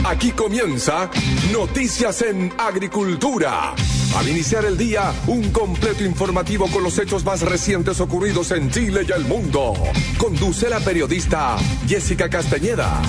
Aquí comienza Noticias en Agricultura. Al iniciar el día, un completo informativo con los hechos más recientes ocurridos en Chile y el mundo. Conduce la periodista Jessica Castañeda.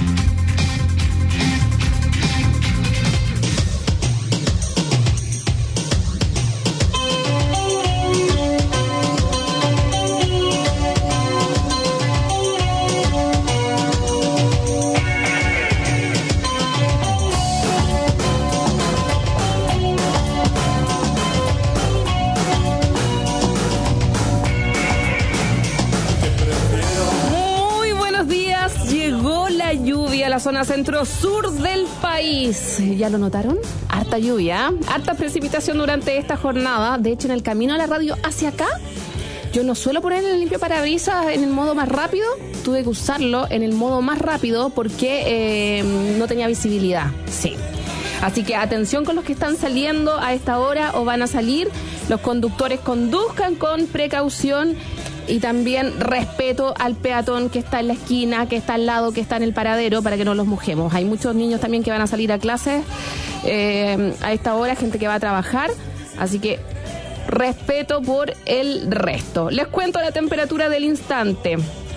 La zona centro-sur del país. ¿Ya lo notaron? Harta lluvia, harta precipitación durante esta jornada. De hecho, en el camino a la radio hacia acá, yo no suelo poner el limpio parabrisas en el modo más rápido. Tuve que usarlo en el modo más rápido porque no tenía visibilidad. Sí. Así que atención con los que están saliendo a esta hora o van a salir. Los conductores conduzcan con precaución. Y también respeto al peatón que está en la esquina, que está al lado, que está en el paradero, para que no los mojemos. Hay muchos niños también que van a salir a clases a esta hora, gente que va a trabajar. Así que respeto por el resto. Les cuento la temperatura del instante.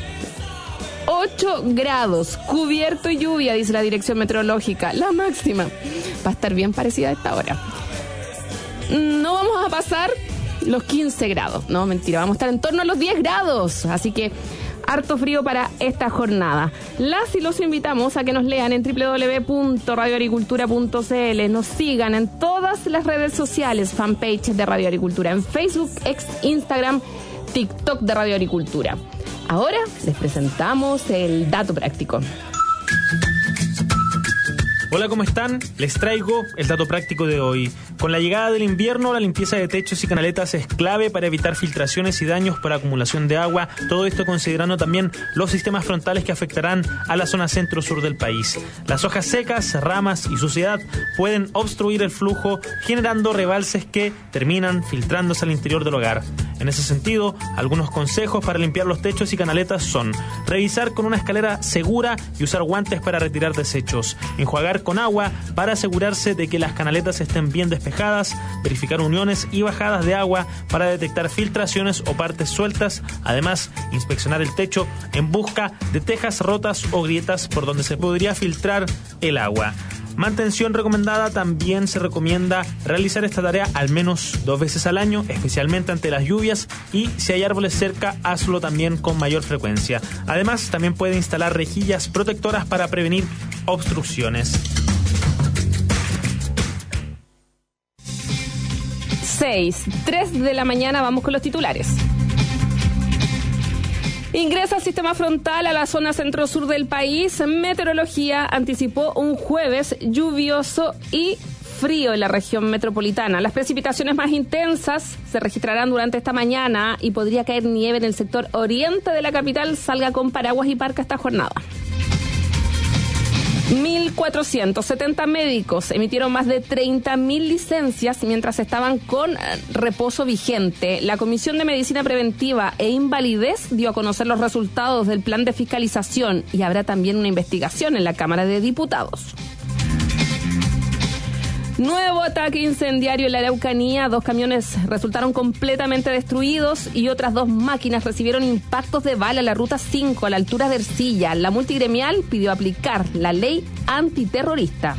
8 grados, cubierto y lluvia, dice la dirección meteorológica. La máxima va a estar bien parecida a esta hora. No vamos a pasar los 15 grados, no, mentira, vamos a estar en torno a los 10 grados, así que harto frío para esta jornada. Las y los invitamos a que nos lean en www.radioagricultura.cl, nos sigan en todas las redes sociales, fanpage de Radio Agricultura, en Facebook, Instagram, TikTok de Radio Agricultura. Ahora les presentamos el dato práctico. Hola, ¿cómo están? Les traigo el dato práctico de hoy. Con la llegada del invierno, la limpieza de techos y canaletas es clave para evitar filtraciones y daños por acumulación de agua. Todo esto considerando también los sistemas frontales que afectarán a la zona centro-sur del país. Las hojas secas, ramas y suciedad pueden obstruir el flujo, generando rebalses que terminan filtrándose al interior del hogar. En ese sentido, algunos consejos para limpiar los techos y canaletas son: revisar con una escalera segura y usar guantes para retirar desechos, enjuagar con agua para asegurarse de que las canaletas estén bien despejadas, verificar uniones y bajadas de agua para detectar filtraciones o partes sueltas, además inspeccionar el techo en busca de tejas rotas o grietas por donde se podría filtrar el agua. Mantención recomendada: también se recomienda realizar esta tarea al menos 2 veces al año, especialmente ante las lluvias, y si hay árboles cerca, hazlo también con mayor frecuencia. Además, también puede instalar rejillas protectoras para prevenir obstrucciones. 3 de la mañana, vamos con los titulares. Ingresa sistema frontal a la zona centro-sur del país. Meteorología anticipó un jueves lluvioso y frío en la región metropolitana. Las precipitaciones más intensas se registrarán durante esta mañana y podría caer nieve en el sector oriente de la capital. Salga con paraguas y parca esta jornada. 1.470 médicos emitieron más de 30.000 licencias mientras estaban con reposo vigente. La Comisión de Medicina Preventiva e Invalidez dio a conocer los resultados del plan de fiscalización y habrá también una investigación en la Cámara de Diputados. Nuevo ataque incendiario en la Araucanía. 2 camiones resultaron completamente destruidos y otras 2 máquinas recibieron impactos de bala en la ruta 5 a la altura de Ercilla. La multigremial pidió aplicar la ley antiterrorista.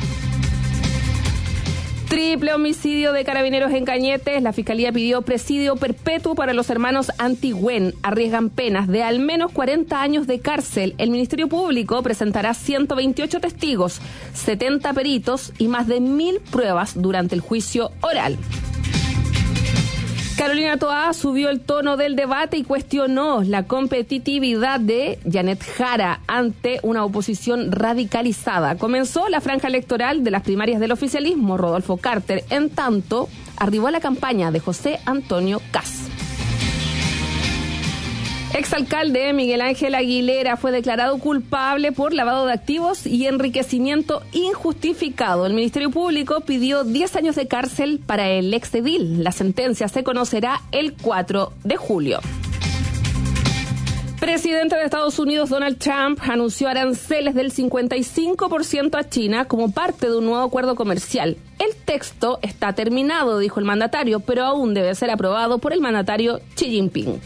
Triple homicidio de carabineros en Cañetes. La Fiscalía pidió presidio perpetuo para los hermanos Antigüén. Arriesgan penas de al menos 40 años de cárcel. El Ministerio Público presentará 128 testigos, 70 peritos y más de 1.000 pruebas durante el juicio oral. Carolina Toá subió el tono del debate y cuestionó la competitividad de Janet Jara ante una oposición radicalizada. Comenzó la franja electoral de las primarias del oficialismo, Rodolfo Carter. En tanto, arribó a la campaña de José Antonio Kast. Exalcalde Miguel Ángel Aguilera fue declarado culpable por lavado de activos y enriquecimiento injustificado. El Ministerio Público pidió 10 años de cárcel para el exedil. La sentencia se conocerá el 4 de julio. Presidente de Estados Unidos Donald Trump anunció aranceles del 55% a China como parte de un nuevo acuerdo comercial. El texto está terminado, dijo el mandatario, pero aún debe ser aprobado por el mandatario Xi Jinping.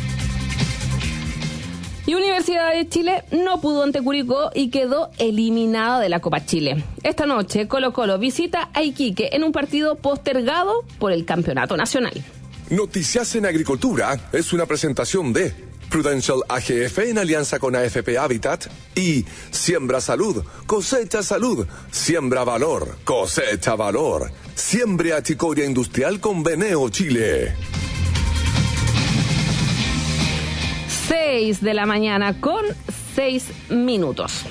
Y Universidad de Chile no pudo ante Curicó y quedó eliminada de la Copa Chile. Esta noche Colo-Colo visita a Iquique en un partido postergado por el campeonato nacional. Noticias en Agricultura es una presentación de Prudential AGF en alianza con AFP Habitat y Siembra Salud, cosecha salud, siembra valor, cosecha valor. Siembre achicoria industrial con Veneo Chile. 6 de la mañana con 6 minutos.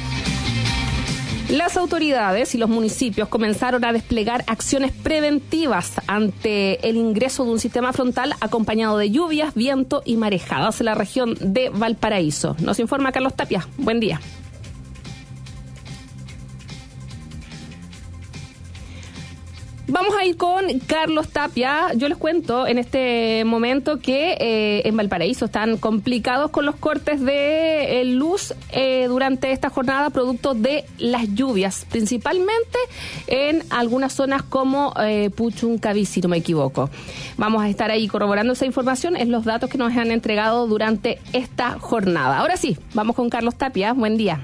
Las autoridades y los municipios comenzaron a desplegar acciones preventivas ante el ingreso de un sistema frontal acompañado de lluvias, viento y marejadas en la región de Valparaíso. Nos informa Carlos Tapia. Buen día. Vamos a ir con Carlos Tapia. Yo les cuento en este momento que en Valparaíso están complicados con los cortes de luz durante esta jornada, producto de las lluvias, principalmente en algunas zonas como Puchuncaví, si no me equivoco. Vamos a estar ahí corroborando esa información en los datos que nos han entregado durante esta jornada. Ahora sí, vamos con Carlos Tapia. Buen día.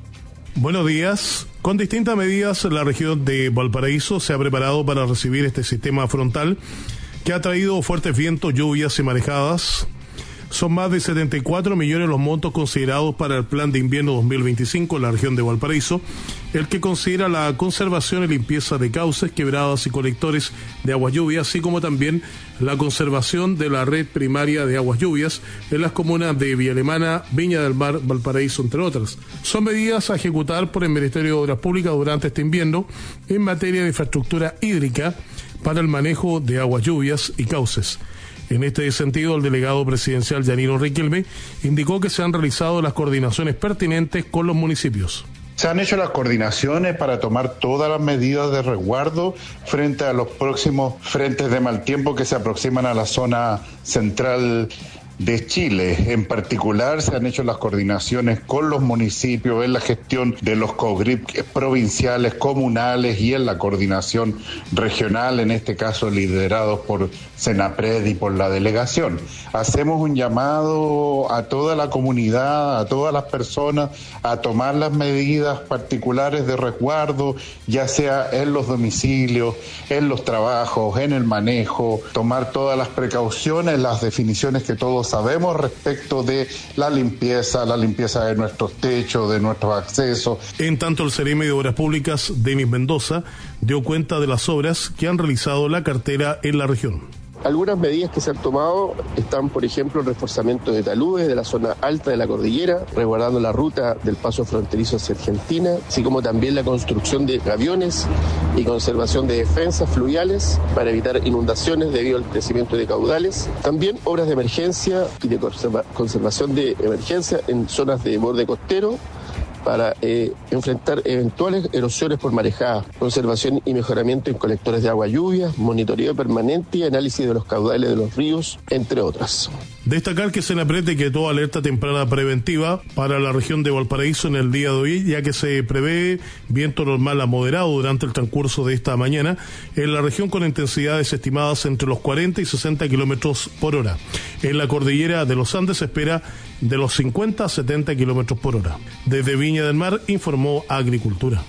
Buenos días. Con distintas medidas, la región de Valparaíso se ha preparado para recibir este sistema frontal que ha traído fuertes vientos, lluvias y marejadas. Son más de 74 millones los montos considerados para el Plan de Invierno 2025 en la región de Valparaíso, el que considera la conservación y limpieza de cauces, quebradas y colectores de aguas lluvias, así como también la conservación de la red primaria de aguas lluvias en las comunas de Villa Alemana, Viña del Mar, Valparaíso, entre otras. Son medidas a ejecutar por el Ministerio de Obras Públicas durante este invierno en materia de infraestructura hídrica para el manejo de aguas lluvias y cauces. En este sentido, el delegado presidencial Yanino Riquelme indicó que se han realizado las coordinaciones pertinentes con los municipios. Se han hecho las coordinaciones para tomar todas las medidas de resguardo frente a los próximos frentes de mal tiempo que se aproximan a la zona central de Chile. En particular, se han hecho las coordinaciones con los municipios en la gestión de los COGRIP provinciales, comunales y en la coordinación regional, en este caso liderados por Senapred y por la delegación. Hacemos un llamado a toda la comunidad, a todas las personas, a tomar las medidas particulares de resguardo, ya sea en los domicilios, en los trabajos, en el manejo, tomar todas las precauciones, las definiciones que todos sabemos respecto de la limpieza de nuestros techos, de nuestros accesos. En tanto, el Seremi de Obras Públicas, Denis Mendoza, dio cuenta de las obras que han realizado la cartera en la región. Algunas medidas que se han tomado están, por ejemplo, el reforzamiento de taludes de la zona alta de la cordillera, resguardando la ruta del paso fronterizo hacia Argentina, así como también la construcción de gaviones y conservación de defensas fluviales para evitar inundaciones debido al crecimiento de caudales. También obras de emergencia y de conservación de emergencia en zonas de borde costero, para enfrentar eventuales erosiones por marejada, conservación y mejoramiento en colectores de agua lluvia, monitoreo permanente y análisis de los caudales de los ríos, entre otras. Destacar que Senapred decretó alerta temprana preventiva para la región de Valparaíso en el día de hoy, ya que se prevé viento normal a moderado durante el transcurso de esta mañana en la región, con intensidades estimadas entre los 40 y 60 kilómetros por hora. En la cordillera de los Andes se espera de los 50 a 70 kilómetros por hora. Desde Viña del Mar informó Agricultura.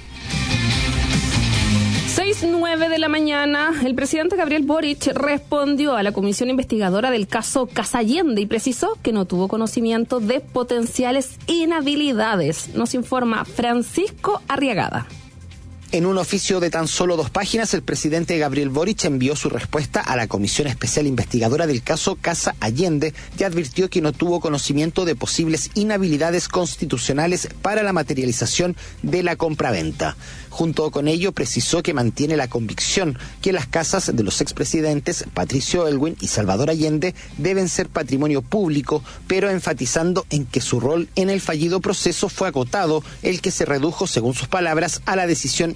6:09 de la mañana, el presidente Gabriel Boric respondió a la comisión investigadora del caso Casa Allende y precisó que no tuvo conocimiento de potenciales inhabilidades. Nos informa Francisco Arriagada. En un oficio de tan solo 2 páginas, el presidente Gabriel Boric envió su respuesta a la Comisión Especial Investigadora del caso Casa Allende y advirtió que no tuvo conocimiento de posibles inhabilidades constitucionales para la materialización de la compraventa. Junto con ello, precisó que mantiene la convicción que las casas de los expresidentes Patricio Aylwin y Salvador Allende deben ser patrimonio público, pero enfatizando en que su rol en el fallido proceso fue acotado, el que se redujo, según sus palabras, a la decisión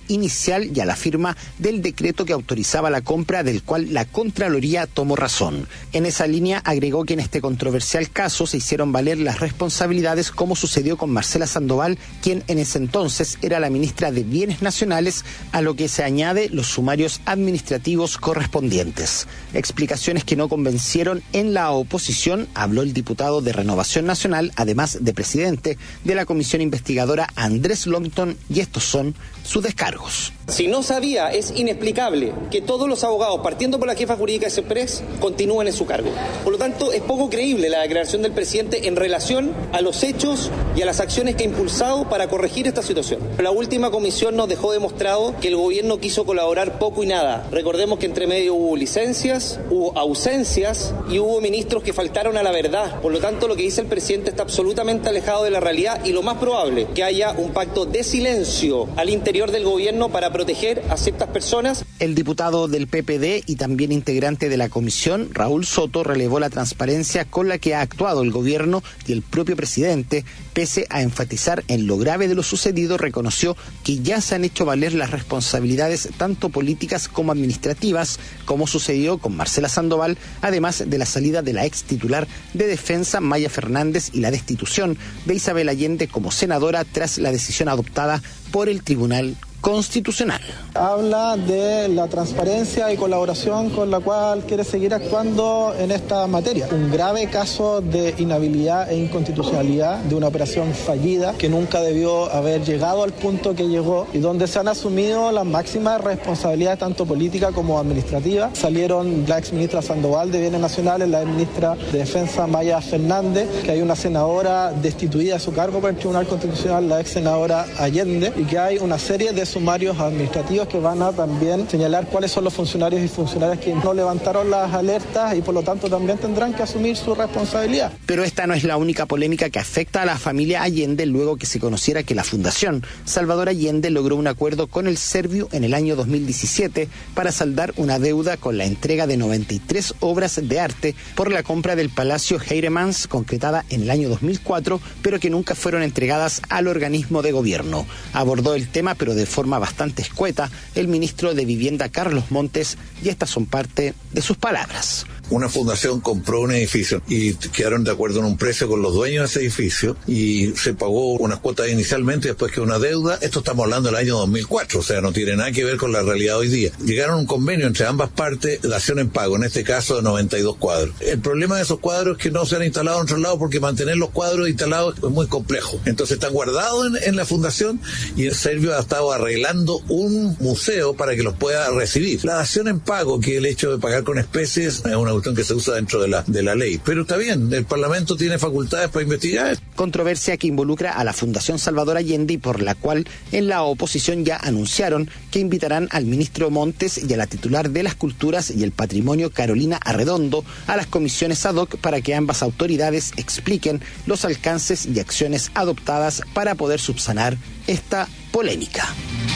inicial y a la firma del decreto que autorizaba la compra, del cual la Contraloría tomó razón. En esa línea agregó que en este controversial caso se hicieron valer las responsabilidades, como sucedió con Marcela Sandoval, quien en ese entonces era la ministra de Bienes Nacionales, a lo que se añade los sumarios administrativos correspondientes. Explicaciones que no convencieron en la oposición. Habló el diputado de Renovación Nacional, además de presidente de la comisión investigadora, Andrés Longton, y estos son sus descargos. Si no sabía, es inexplicable que todos los abogados, partiendo por la jefa jurídica de Express, continúen en su cargo. Por lo tanto, es poco creíble la declaración del presidente en relación a los hechos y a las acciones que ha impulsado para corregir esta situación. La última comisión nos dejó demostrado que el gobierno quiso colaborar poco y nada. Recordemos que entre medio hubo licencias, hubo ausencias y hubo ministros que faltaron a la verdad. Por lo tanto, lo que dice el presidente está absolutamente alejado de la realidad, y lo más probable que haya un pacto de silencio al interior del gobierno para proteger a ciertas personas. El diputado del PPD y también integrante de la comisión, Raúl Soto, relevó la transparencia con la que ha actuado el gobierno, y el propio presidente, pese a enfatizar en lo grave de lo sucedido, reconoció que ya se han hecho valer las responsabilidades tanto políticas como administrativas, como sucedió con Marcela Sandoval, además de la salida de la ex titular de Defensa, Maya Fernández, y la destitución de Isabel Allende como senadora tras la decisión adoptada por el Tribunal Constitucional. Habla de la transparencia y colaboración con la cual quiere seguir actuando en esta materia. Un grave caso de inhabilidad e inconstitucionalidad de una operación fallida que nunca debió haber llegado al punto que llegó, y donde se han asumido las máximas responsabilidades tanto políticas como administrativas. Salieron la exministra Sandoval de Bienes Nacionales, la exministra de Defensa Maya Fernández, que hay una senadora destituida de su cargo por el Tribunal Constitucional, la ex senadora Allende, y que hay una serie de sumarios administrativos que van a también señalar cuáles son los funcionarios y funcionarias que no levantaron las alertas, y por lo tanto también tendrán que asumir su responsabilidad. Pero esta no es la única polémica que afecta a la familia Allende, luego que se conociera que la Fundación Salvador Allende logró un acuerdo con el Serviu en el año 2017 para saldar una deuda con la entrega de 93 obras de arte por la compra del Palacio Heiremans, concretada en el año 2004, pero que nunca fueron entregadas al organismo de gobierno. Abordó el tema, pero de forma bastante escueta, el ministro de Vivienda, Carlos Montes, y estas son parte de sus palabras. Una fundación compró un edificio y quedaron de acuerdo en un precio con los dueños de ese edificio, y se pagó unas cuotas inicialmente, después que una deuda. Esto estamos hablando del año 2004, o sea, no tiene nada que ver con la realidad hoy día. Llegaron a un convenio entre ambas partes, dación en pago, en este caso de 92 cuadros. El problema de esos cuadros es que no se han instalado en otro lado, porque mantener los cuadros instalados es muy complejo. Entonces están guardados en la fundación, y el Servio ha estado arreglando un museo para que los pueda recibir. La dación en pago, que el hecho de pagar con especies, es una cuestión que se usa dentro de la ley. Pero está bien, el Parlamento tiene facultades para investigar. Controversia que involucra a la Fundación Salvador Allende, y por la cual en la oposición ya anunciaron que invitarán al ministro Montes y a la titular de las Culturas y el Patrimonio, Carolina Arredondo, a las comisiones ad hoc para que ambas autoridades expliquen los alcances y acciones adoptadas para poder subsanar esta polémica.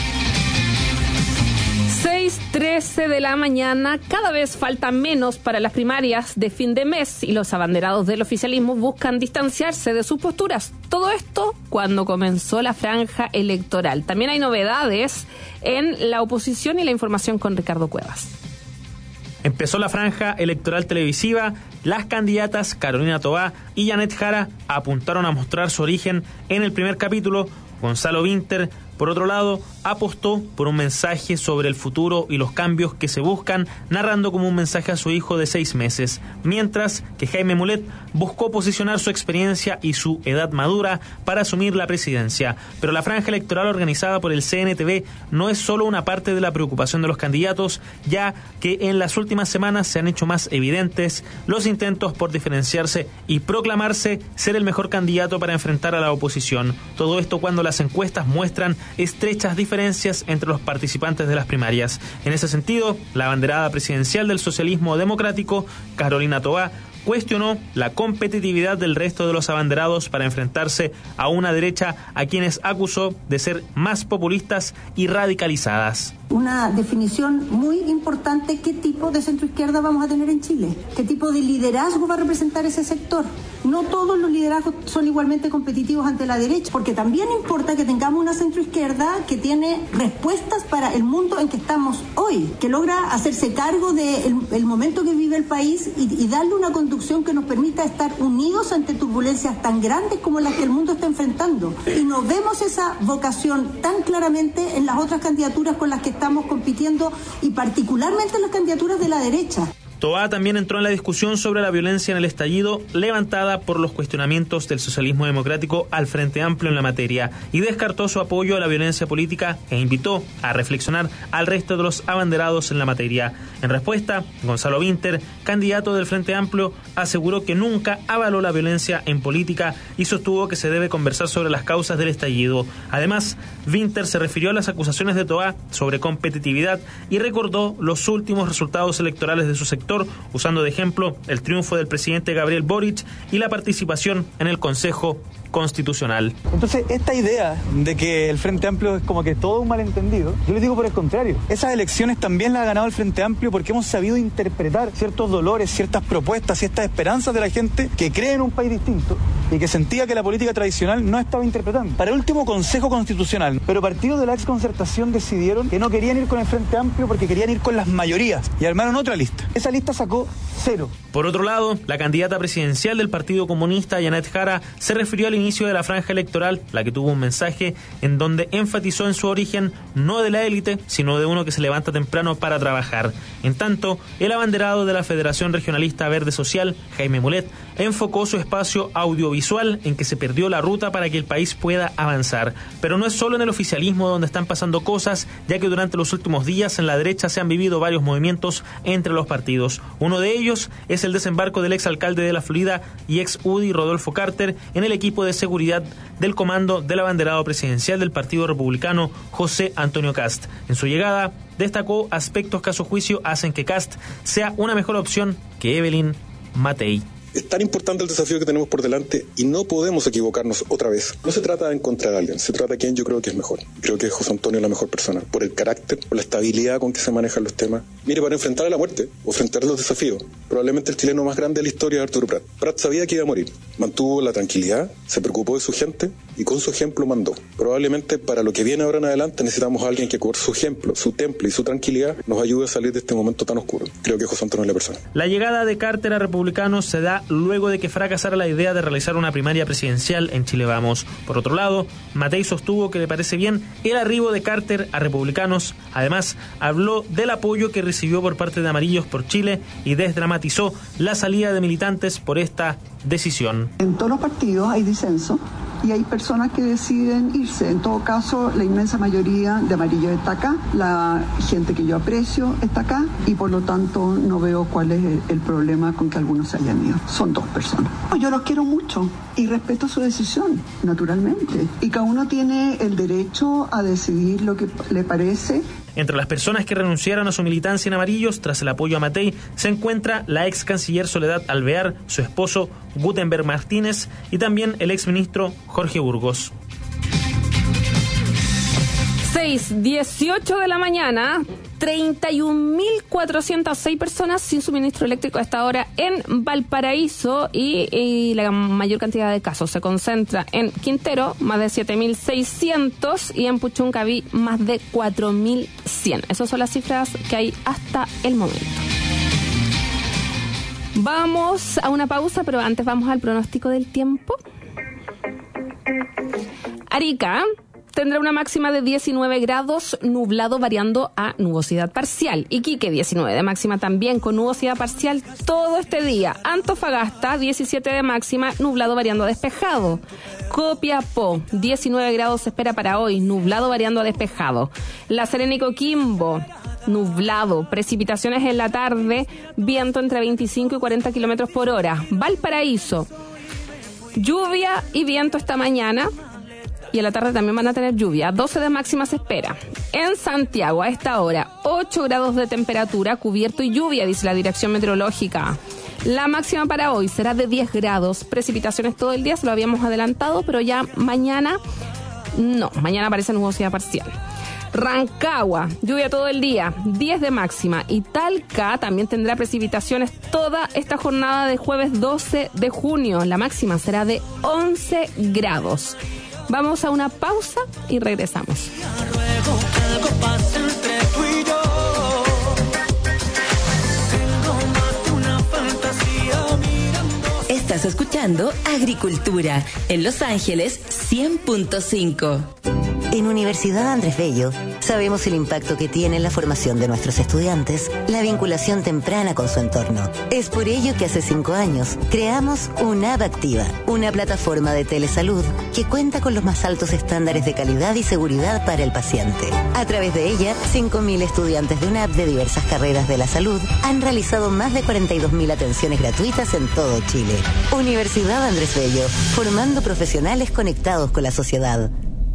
6:13 de la mañana. Cada vez falta menos para las primarias de fin de mes, y los abanderados del oficialismo buscan distanciarse de sus posturas. Todo esto cuando comenzó la franja electoral. También hay novedades en la oposición, y la información con Ricardo Cuevas. Empezó la franja electoral televisiva. Las candidatas Carolina Toá y Janet Jara apuntaron a mostrar su origen en el primer capítulo. Gonzalo Vinter, por otro lado, apostó por un mensaje sobre el futuro y los cambios que se buscan, narrando como un mensaje a su hijo de 6 meses, mientras que Jaime Mulet buscó posicionar su experiencia y su edad madura para asumir la presidencia. Pero la franja electoral organizada por el CNTV no es solo una parte de la preocupación de los candidatos, ya que en las últimas semanas se han hecho más evidentes los intentos por diferenciarse y proclamarse ser el mejor candidato para enfrentar a la oposición. Todo esto cuando las encuestas muestran estrechas diferencias entre los participantes de las primarias. En ese sentido, la abanderada presidencial del socialismo democrático, Carolina Toá, cuestionó la competitividad del resto de los abanderados para enfrentarse a una derecha a quienes acusó de ser más populistas y radicalizadas. Una definición muy importante: ¿qué tipo de centroizquierda vamos a tener en Chile? ¿Qué tipo de liderazgo va a representar ese sector? No todos los liderazgos son igualmente competitivos ante la derecha, porque también importa que tengamos una centroizquierda que tiene respuestas para el mundo en que estamos hoy, que logra hacerse cargo del momento que vive el país y darle una conducción que nos permita estar unidos ante turbulencias tan grandes como las que el mundo está enfrentando. Y no vemos esa vocación tan claramente en las otras candidaturas con las que estamos compitiendo y particularmente en las candidaturas de la derecha. Toá también entró en la discusión sobre la violencia en el estallido levantada por los cuestionamientos del socialismo democrático al Frente Amplio en la materia y descartó su apoyo a la violencia política e invitó a reflexionar al resto de los abanderados en la materia. En respuesta, Gonzalo Vinter, candidato del Frente Amplio, aseguró que nunca avaló la violencia en política y sostuvo que se debe conversar sobre las causas del estallido. Además, Vinter se refirió a las acusaciones de Toá sobre competitividad y recordó los últimos resultados electorales de su sector, usando de ejemplo el triunfo del presidente Gabriel Boric y la participación en el Consejo Constitucional. Entonces, esta idea de que el Frente Amplio es como que todo un malentendido, yo les digo por el contrario. Esas elecciones también las ha ganado el Frente Amplio porque hemos sabido interpretar ciertos dolores, ciertas propuestas, ciertas esperanzas de la gente que cree en un país distinto y que sentía que la política tradicional no estaba interpretando. Para el último Consejo Constitucional, pero partidos de la exconcertación decidieron que no querían ir con el Frente Amplio porque querían ir con las mayorías y armaron otra lista. Esa lista sacó 0. Por otro lado, la candidata presidencial del Partido Comunista, Janet Jara, se refirió al inicio de la franja electoral, la que tuvo un mensaje en donde enfatizó en su origen no de la élite, sino de uno que se levanta temprano para trabajar. En tanto, el abanderado de la Federación Regionalista Verde Social, Jaime Mulet, enfocó su espacio audiovisual en que se perdió la ruta para que el país pueda avanzar. Pero no es solo en el oficialismo donde están pasando cosas, ya que durante los últimos días en la derecha se han vivido varios movimientos entre los partidos. Uno de ellos es el desembarco del exalcalde de la Florida y ex UDI Rodolfo Carter en el equipo de seguridad del comando del abanderado presidencial del Partido Republicano, José Antonio Kast. En su llegada, destacó aspectos que a su juicio hacen que Kast sea una mejor opción que Evelyn Matei. Es tan importante el desafío que tenemos por delante y no podemos equivocarnos otra vez. No se trata de encontrar a alguien, se trata de quién yo creo que es mejor. Creo que José Antonio es la mejor persona, por el carácter, por la estabilidad con que se manejan los temas. Mire, para enfrentar a la muerte o enfrentar los desafíos, probablemente el chileno más grande de la historia es Arturo Prat. Prat sabía que iba a morir, mantuvo la tranquilidad, se preocupó de su gente y con su ejemplo mandó. Probablemente para lo que viene ahora en adelante necesitamos a alguien que con su ejemplo, su temple y su tranquilidad nos ayude a salir de este momento tan oscuro. Creo que José Antonio es la persona. La llegada de Carter a Republicanos se da luego de que fracasara la idea de realizar una primaria presidencial en Chile Vamos. Por otro lado, Matei sostuvo que le parece bien el arribo de Carter a Republicanos. Además, habló del apoyo que recibió por parte de Amarillos por Chile y desdramatizó la salida de militantes por esta decisión. En todos los partidos hay disenso y hay personas que deciden irse. En todo caso, la inmensa mayoría de Amarillo está acá, la gente que yo aprecio está acá y por lo tanto no veo cuál es el problema con que algunos se hayan ido. Son 2 personas. Yo los quiero mucho y respeto su decisión, naturalmente. Y cada uno tiene el derecho a decidir lo que le parece. Entre las personas que renunciaron a su militancia en Amarillos tras el apoyo a Matei se encuentra la ex canciller Soledad Alvear, su esposo Gutenberg Martínez y también el ex ministro Jorge Burgos. 6:18 de la mañana, 31.406 personas sin suministro eléctrico a esta hora en Valparaíso y la mayor cantidad de casos se concentra en Quintero, más de 7.600 y en Puchuncaví, más de 4.100. Esas son las cifras que hay hasta el momento. Vamos a una pausa, pero antes vamos al pronóstico del tiempo. Arica tendrá una máxima de 19 grados, nublado variando a nubosidad parcial. Iquique 19 de máxima también con nubosidad parcial todo este día. Antofagasta 17 de máxima, nublado variando a despejado. Copiapó 19 grados se espera para hoy, nublado variando a despejado. La Serena y Coquimbo nublado, precipitaciones en la tarde, viento entre 25 y 40 kilómetros por hora. Valparaíso, lluvia y viento esta mañana. Y en la tarde también van a tener lluvia. 12 de máxima se espera. En Santiago, a esta hora, 8 grados de temperatura, cubierto y lluvia, dice la Dirección Meteorológica. La máxima para hoy será de 10 grados. Precipitaciones todo el día, se lo habíamos adelantado, pero ya mañana, no, mañana aparece nubosidad parcial. Rancagua, lluvia todo el día, 10 de máxima. Y Talca también tendrá precipitaciones toda esta jornada de jueves 12 de junio. La máxima será de 11 grados. Vamos a una pausa y regresamos. Estás escuchando Agricultura en Los Ángeles 100.5. En Universidad Andrés Bello sabemos el impacto que tiene en la formación de nuestros estudiantes la vinculación temprana con su entorno. Es por ello que hace 5 años creamos UNAP Activa, una plataforma de telesalud que cuenta con los más altos estándares de calidad y seguridad para el paciente. A través de ella, 5.000 estudiantes de UNAP de diversas carreras de la salud han realizado más de 42.000 atenciones gratuitas en todo Chile. Universidad Andrés Bello, formando profesionales conectados con la sociedad.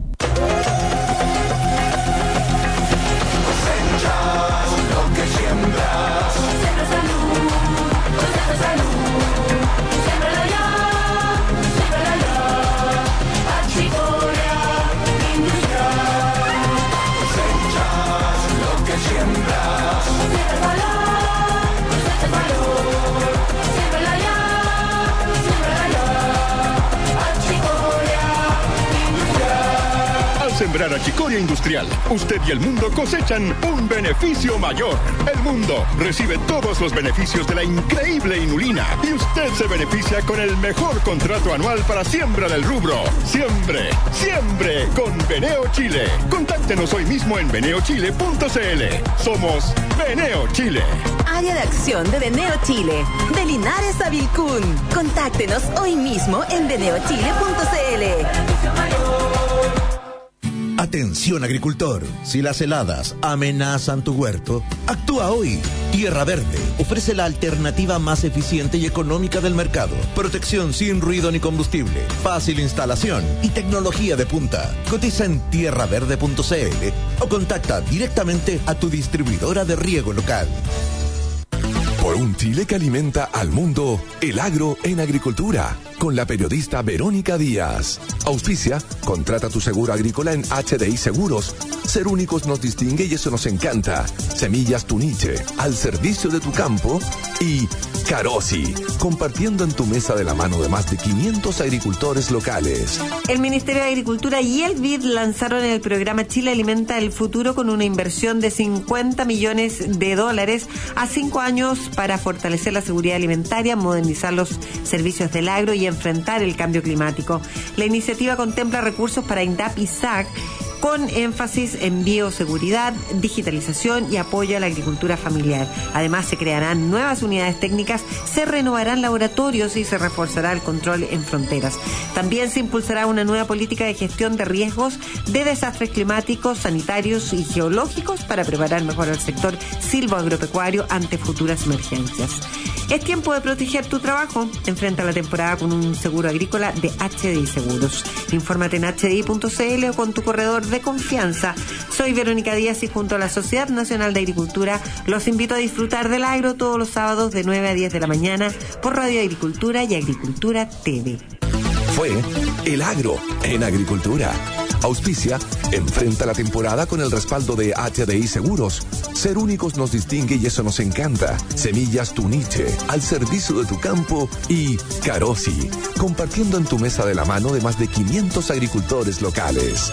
Sembrar achicoria industrial, usted y el mundo cosechan un beneficio mayor. El mundo recibe todos los beneficios de la increíble inulina y usted se beneficia con el mejor contrato anual para siembra del rubro. Siembre, siembre con Beneo Chile. Contáctenos hoy mismo en beneochile.cl. Somos Beneo Chile. Área de acción de Beneo Chile, de Linares a Vilcún. Contáctenos hoy mismo en beneochile.cl. Atención agricultor, si las heladas amenazan tu huerto, actúa hoy. Tierra Verde ofrece la alternativa más eficiente y económica del mercado. Protección sin ruido ni combustible, fácil instalación y tecnología de punta. Cotiza en tierraverde.cl o contacta directamente a tu distribuidora de riego local. Por un Chile que alimenta al mundo, el agro en agricultura, con la periodista Verónica Díaz. Auspicia, contrata tu seguro agrícola en HDI Seguros. Ser únicos nos distingue y eso nos encanta. Semillas Tuniche, al servicio de tu campo. Y Carosi, compartiendo en tu mesa de la mano de más de 500 agricultores locales. El Ministerio de Agricultura y el BID lanzaron el programa Chile Alimenta el Futuro con una inversión de $50 millones a 5 años para fortalecer la seguridad alimentaria, modernizar los servicios del agro y enfrentar el cambio climático. La iniciativa contempla recursos para INDAP y SAC, con énfasis en bioseguridad, digitalización y apoyo a la agricultura familiar. Además, se crearán nuevas unidades técnicas, se renovarán laboratorios y se reforzará el control en fronteras. También se impulsará una nueva política de gestión de riesgos de desastres climáticos, sanitarios y geológicos para preparar mejor al sector silvoagropecuario ante futuras emergencias. Es tiempo de proteger tu trabajo. Enfrenta la temporada con un seguro agrícola de HDI Seguros. Infórmate en hdi.cl o con tu corredor de confianza. Soy Verónica Díaz y junto a la Sociedad Nacional de Agricultura los invito a disfrutar del agro todos los sábados de 9 a 10 de la mañana por Radio Agricultura y Agricultura TV. Fue El Agro en Agricultura. Auspicia, enfrenta la temporada con el respaldo de HDI Seguros. Ser únicos nos distingue y eso nos encanta. Semillas Tuniche, al servicio de tu campo. Y Carosi, compartiendo en tu mesa de la mano de más de 500 agricultores locales.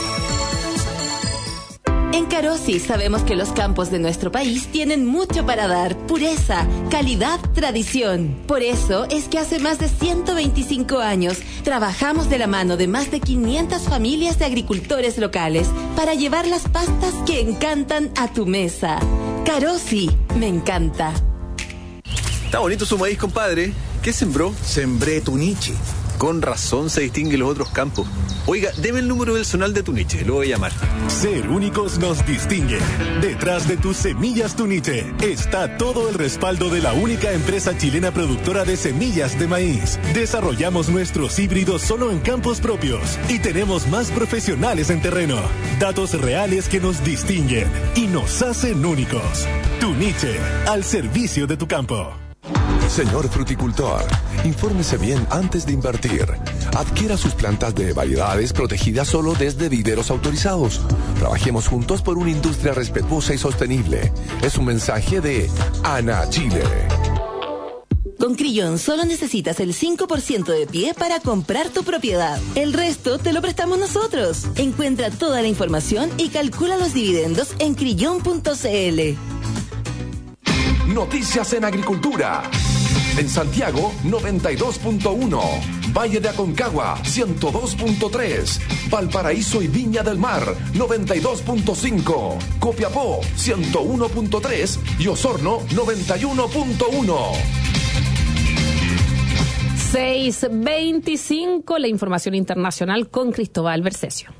En Carosi sabemos que los campos de nuestro país tienen mucho para dar: pureza, calidad, tradición. Por eso es que hace más de 125 años trabajamos de la mano de más de 500 familias de agricultores locales para llevar las pastas que encantan a tu mesa. Carosi, me encanta. Está bonito su maíz, compadre. ¿Qué sembró? Sembré Tuniche. Con razón se distingue los otros campos. Oiga, deme el número del zonal de Tuniche, lo voy a llamar. Ser únicos nos distingue. Detrás de tus semillas Tuniche está todo el respaldo de la única empresa chilena productora de semillas de maíz. Desarrollamos nuestros híbridos solo en campos propios y tenemos más profesionales en terreno. Datos reales que nos distinguen y nos hacen únicos. Tuniche, al servicio de tu campo. Señor fruticultor, infórmese bien antes de invertir. Adquiera sus plantas de variedades protegidas solo desde viveros autorizados. Trabajemos juntos por una industria respetuosa y sostenible. Es un mensaje de Ana Chile. Con Crillon solo necesitas el 5% de pie para comprar tu propiedad. El resto te lo prestamos nosotros. Encuentra toda la información y calcula los dividendos en crillon.cl. Noticias en agricultura. En Santiago, 92.1. Valle de Aconcagua, 102.3. Valparaíso y Viña del Mar, 92.5. Copiapó, 101.3. Y Osorno, 91.1. 6:25, la información internacional con Cristóbal Bercesio.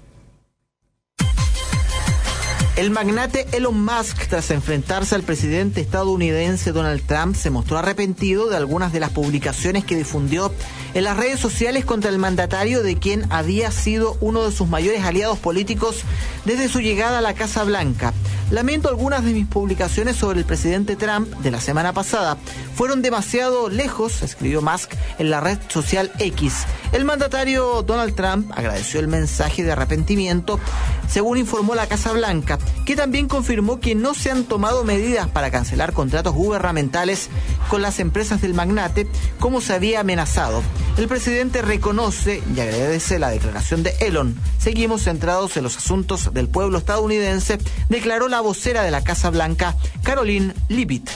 El magnate Elon Musk, tras enfrentarse al presidente estadounidense Donald Trump, se mostró arrepentido de algunas de las publicaciones que difundió en las redes sociales contra el mandatario, de quien había sido uno de sus mayores aliados políticos desde su llegada a la Casa Blanca. Lamento algunas de mis publicaciones sobre el presidente Trump de la semana pasada. Fueron demasiado lejos, escribió Musk en la red social X. El mandatario Donald Trump agradeció el mensaje de arrepentimiento, según informó la Casa Blanca, que también confirmó que no se han tomado medidas para cancelar contratos gubernamentales con las empresas del magnate, como se había amenazado. El presidente reconoce y agradece la declaración de Elon. Seguimos centrados en los asuntos del pueblo estadounidense, declaró la vocera de la Casa Blanca, Caroline Leavitt.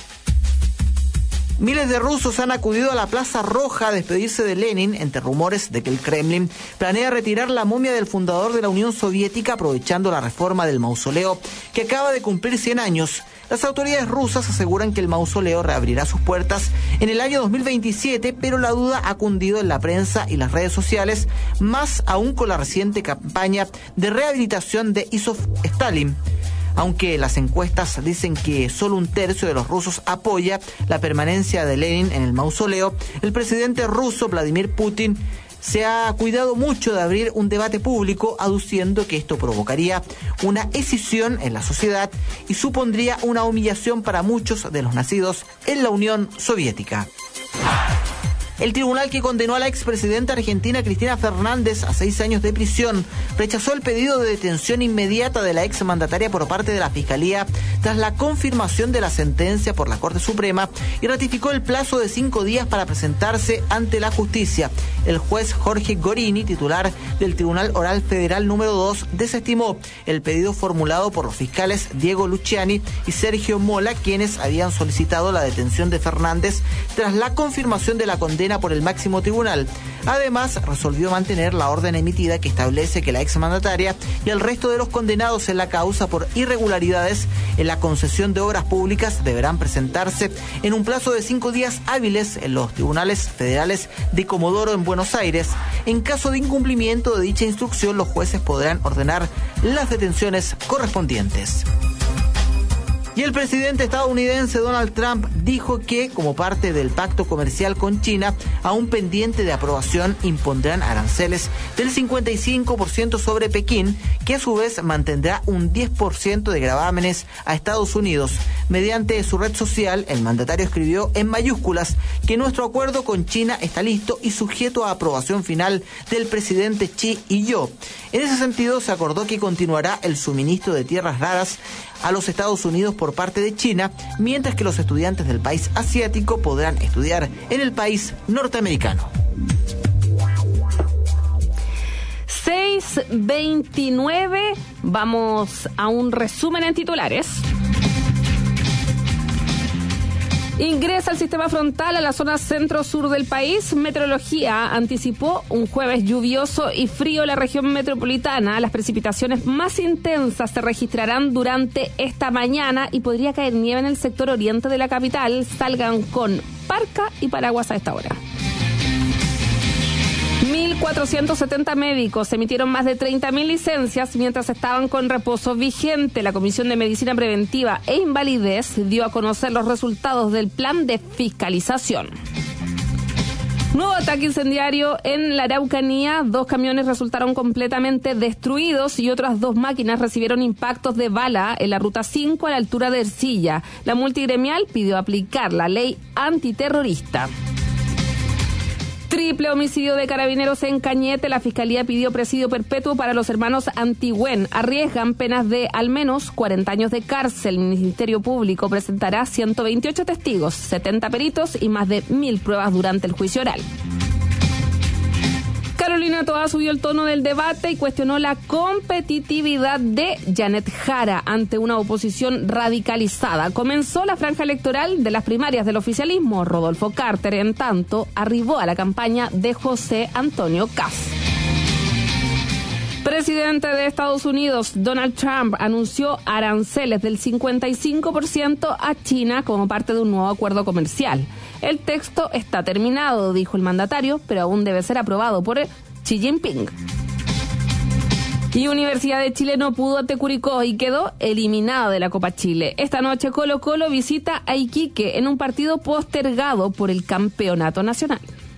Miles de rusos han acudido a la Plaza Roja a despedirse de Lenin, entre rumores de que el Kremlin planea retirar la momia del fundador de la Unión Soviética, aprovechando la reforma del mausoleo que acaba de cumplir 100 años. Las autoridades rusas aseguran que el mausoleo reabrirá sus puertas en el año 2027, pero la duda ha cundido en la prensa y las redes sociales, más aún con la reciente campaña de rehabilitación de Iosif Stalin. Aunque las encuestas dicen que solo un tercio de los rusos apoya la permanencia de Lenin en el mausoleo, el presidente ruso Vladimir Putin se ha cuidado mucho de abrir un debate público, aduciendo que esto provocaría una escisión en la sociedad y supondría una humillación para muchos de los nacidos en la Unión Soviética. El tribunal que condenó a la expresidenta argentina Cristina Fernández a 6 años de prisión rechazó el pedido de detención inmediata de la exmandataria por parte de la Fiscalía tras la confirmación de la sentencia por la Corte Suprema y ratificó el plazo de 5 días para presentarse ante la justicia. El juez Jorge Gorini, titular del Tribunal Oral Federal número 2, desestimó el pedido formulado por los fiscales Diego Luciani y Sergio Mola, quienes habían solicitado la detención de Fernández tras la confirmación de la condena por el máximo tribunal. Además, resolvió mantener la orden emitida que establece que la exmandataria y el resto de los condenados en la causa por irregularidades en la concesión de obras públicas deberán presentarse en un plazo de 5 días hábiles en los tribunales federales de Comodoro en Buenos Aires. En caso de incumplimiento de dicha instrucción, los jueces podrán ordenar las detenciones correspondientes. Y el presidente estadounidense Donald Trump dijo que, como parte del pacto comercial con China, aún pendiente de aprobación, impondrán aranceles del 55% sobre Pekín, que a su vez mantendrá un 10% de gravámenes a Estados Unidos. Mediante su red social, el mandatario escribió en mayúsculas que nuestro acuerdo con China está listo y sujeto a aprobación final del presidente Xi y yo. En ese sentido, se acordó que continuará el suministro de tierras raras a los Estados Unidos por parte de China, mientras que los estudiantes del país asiático podrán estudiar en el país norteamericano. 6:29, vamos a un resumen en titulares. Ingresa al sistema frontal a la zona centro-sur del país. Meteorología anticipó un jueves lluvioso y frío en la región metropolitana. Las precipitaciones más intensas se registrarán durante esta mañana y podría caer nieve en el sector oriente de la capital. Salgan con parca y paraguas a esta hora. 1.470 médicos emitieron más de 30.000 licencias mientras estaban con reposo vigente. La Comisión de Medicina Preventiva e Invalidez dio a conocer los resultados del plan de fiscalización. Nuevo ataque incendiario en la Araucanía. 2 camiones resultaron completamente destruidos y otras 2 máquinas recibieron impactos de bala en la ruta 5 a la altura de Ercilla. La multigremial pidió aplicar la ley antiterrorista. Triple homicidio de carabineros en Cañete. La Fiscalía pidió presidio perpetuo para los hermanos Antigüén. Arriesgan penas de al menos 40 años de cárcel. El Ministerio Público presentará 128 testigos, 70 peritos y más de 1000 pruebas durante el juicio oral. Carolina Toá subió el tono del debate y cuestionó la competitividad de Janet Jara ante una oposición radicalizada. Comenzó la franja electoral de las primarias del oficialismo. Rodolfo Carter, en tanto, arribó a la campaña de José Antonio Kast. Presidente de Estados Unidos, Donald Trump, anunció aranceles del 55% a China como parte de un nuevo acuerdo comercial. El texto está terminado, dijo el mandatario, pero aún debe ser aprobado por Xi Jinping. Y Universidad de Chile no pudo ante Curicó y quedó eliminada de la Copa Chile. Esta noche Colo-Colo visita a Iquique en un partido postergado por el campeonato nacional.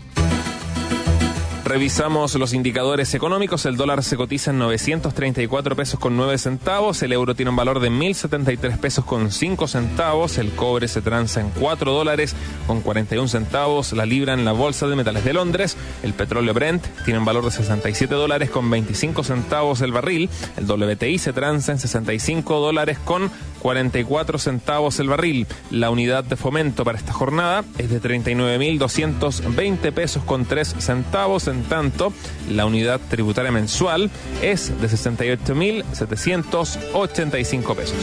Revisamos los indicadores económicos. El dólar se cotiza en 934 pesos con 9 centavos. El euro tiene un valor de 1.073 pesos con 5 centavos. El cobre se transa en 4 dólares con 41 centavos. La libra en la Bolsa de Metales de Londres. El petróleo Brent tiene un valor de 67 dólares con 25 centavos el barril. El WTI se transa en 65 dólares con 44 centavos el barril. La unidad de fomento para esta jornada es de 39.220 pesos con 3 centavos. En tanto, la unidad tributaria mensual es de 68.785 pesos.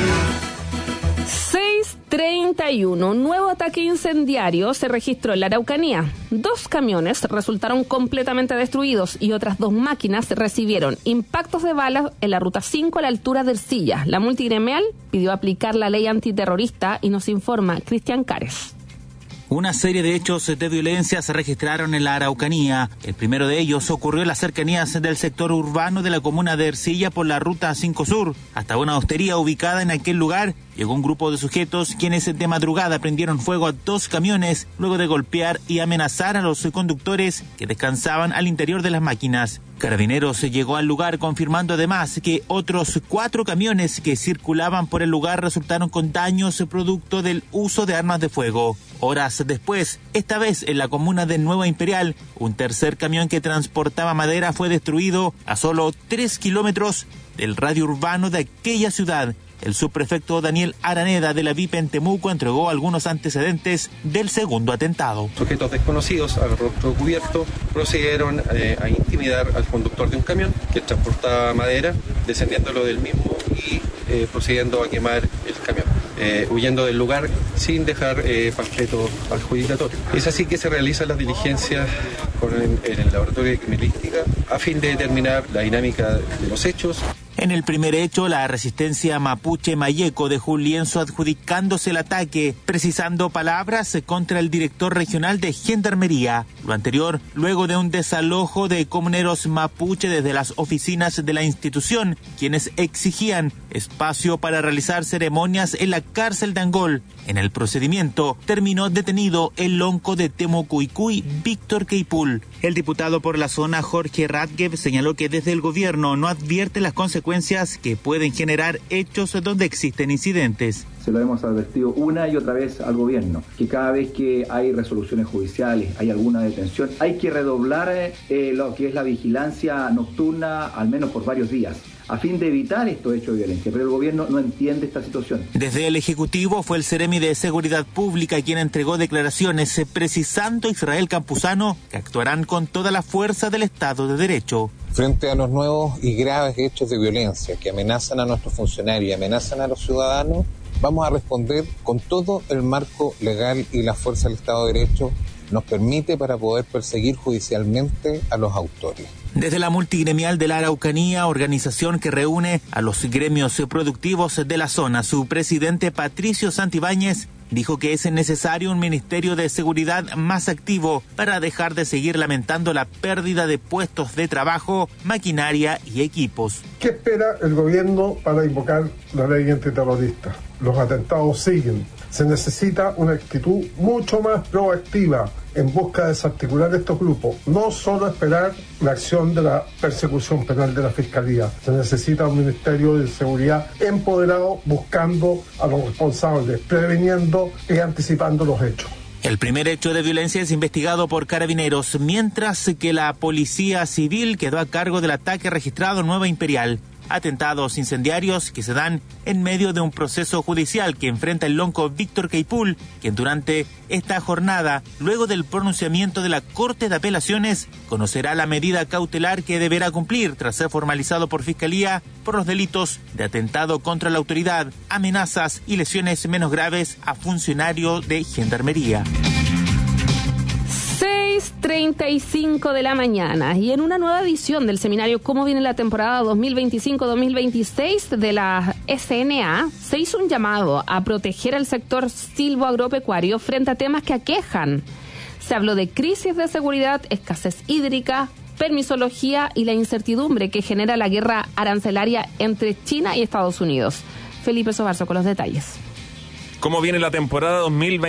6:31. Nuevo ataque incendiario se registró en la Araucanía. 2 camiones resultaron completamente destruidos y otras 2 máquinas recibieron impactos de balas en la ruta 5 a la altura de Ercilla. La multigremial pidió aplicar la ley antiterrorista y nos informa Cristian Cares. Una serie de hechos de violencia se registraron en la Araucanía. El primero de ellos ocurrió en las cercanías del sector urbano de la comuna de Ercilla por la ruta 5 Sur. Hasta una hostería ubicada en aquel lugar llegó un grupo de sujetos quienes de madrugada prendieron fuego a 2 camiones luego de golpear y amenazar a los conductores que descansaban al interior de las máquinas. Carabineros llegó al lugar confirmando además que otros 4 camiones que circulaban por el lugar resultaron con daños producto del uso de armas de fuego. Horas después, esta vez en la comuna de Nueva Imperial, un tercer camión que transportaba madera fue destruido a solo 3 kilómetros del radio urbano de aquella ciudad. El subprefecto Daniel Araneda de la VIP en Temuco entregó algunos antecedentes del segundo atentado. Sujetos desconocidos al rostro cubierto procedieron a intimidar al conductor de un camión que transportaba madera, descendiéndolo del mismo y procediendo a quemar el camión, huyendo del lugar sin dejar panfleto adjudicatorio. Es así que se realizan las diligencias en el laboratorio de criminalística a fin de determinar la dinámica de los hechos. En el primer hecho, la resistencia mapuche Mayeco dejó un lienzo adjudicándose el ataque, precisando palabras contra el director regional de Gendarmería. Lo anterior, luego de un desalojo de comuneros mapuche desde las oficinas de la institución, quienes exigían espacio para realizar ceremonias en la cárcel de Angol. En el procedimiento, terminó detenido el lonco de Temucuicuy, Víctor Queipul. El diputado por la zona, Jorge Radgev, señaló que desde el gobierno no advierte las consecuencias que pueden generar hechos donde existen incidentes. Se lo hemos advertido una y otra vez al gobierno, que cada vez que hay resoluciones judiciales, hay alguna detención, hay que redoblar lo que es la vigilancia nocturna, al menos por varios días, a fin de evitar estos hechos de violencia, pero el gobierno no entiende esta situación. Desde el Ejecutivo fue el Seremi de Seguridad Pública quien entregó declaraciones precisando a Israel Campuzano que actuarán con toda la fuerza del Estado de Derecho. Frente a los nuevos y graves hechos de violencia que amenazan a nuestros funcionarios y amenazan a los ciudadanos, vamos a responder con todo el marco legal y la fuerza del Estado de Derecho nos permite para poder perseguir judicialmente a los autores. Desde la multigremial de la Araucanía, organización que reúne a los gremios productivos de la zona, su presidente Patricio Santibáñez dijo que es necesario un Ministerio de Seguridad más activo para dejar de seguir lamentando la pérdida de puestos de trabajo, maquinaria y equipos. ¿Qué espera el gobierno para invocar la ley antiterrorista? Los atentados siguen. Se necesita una actitud mucho más proactiva en busca de desarticular estos grupos. No solo esperar la acción de la persecución penal de la Fiscalía. Se necesita un Ministerio de Seguridad empoderado buscando a los responsables, previniendo y anticipando los hechos. El primer hecho de violencia es investigado por Carabineros, mientras que la Policía Civil quedó a cargo del ataque registrado en Nueva Imperial. Atentados incendiarios que se dan en medio de un proceso judicial que enfrenta el lonco Víctor Queipul, quien durante esta jornada, luego del pronunciamiento de la Corte de Apelaciones, conocerá la medida cautelar que deberá cumplir tras ser formalizado por Fiscalía por los delitos de atentado contra la autoridad, amenazas y lesiones menos graves a funcionario de Gendarmería. 6:35 de la mañana y en una nueva edición del seminario Cómo viene la temporada 2025-2026 de la SNA se hizo un llamado a proteger al sector silvoagropecuario frente a temas que aquejan. Se habló de crisis de seguridad, escasez hídrica, permisología y la incertidumbre que genera la guerra arancelaria entre China y Estados Unidos. Felipe Sobarzo con los detalles. ¿Cómo viene la temporada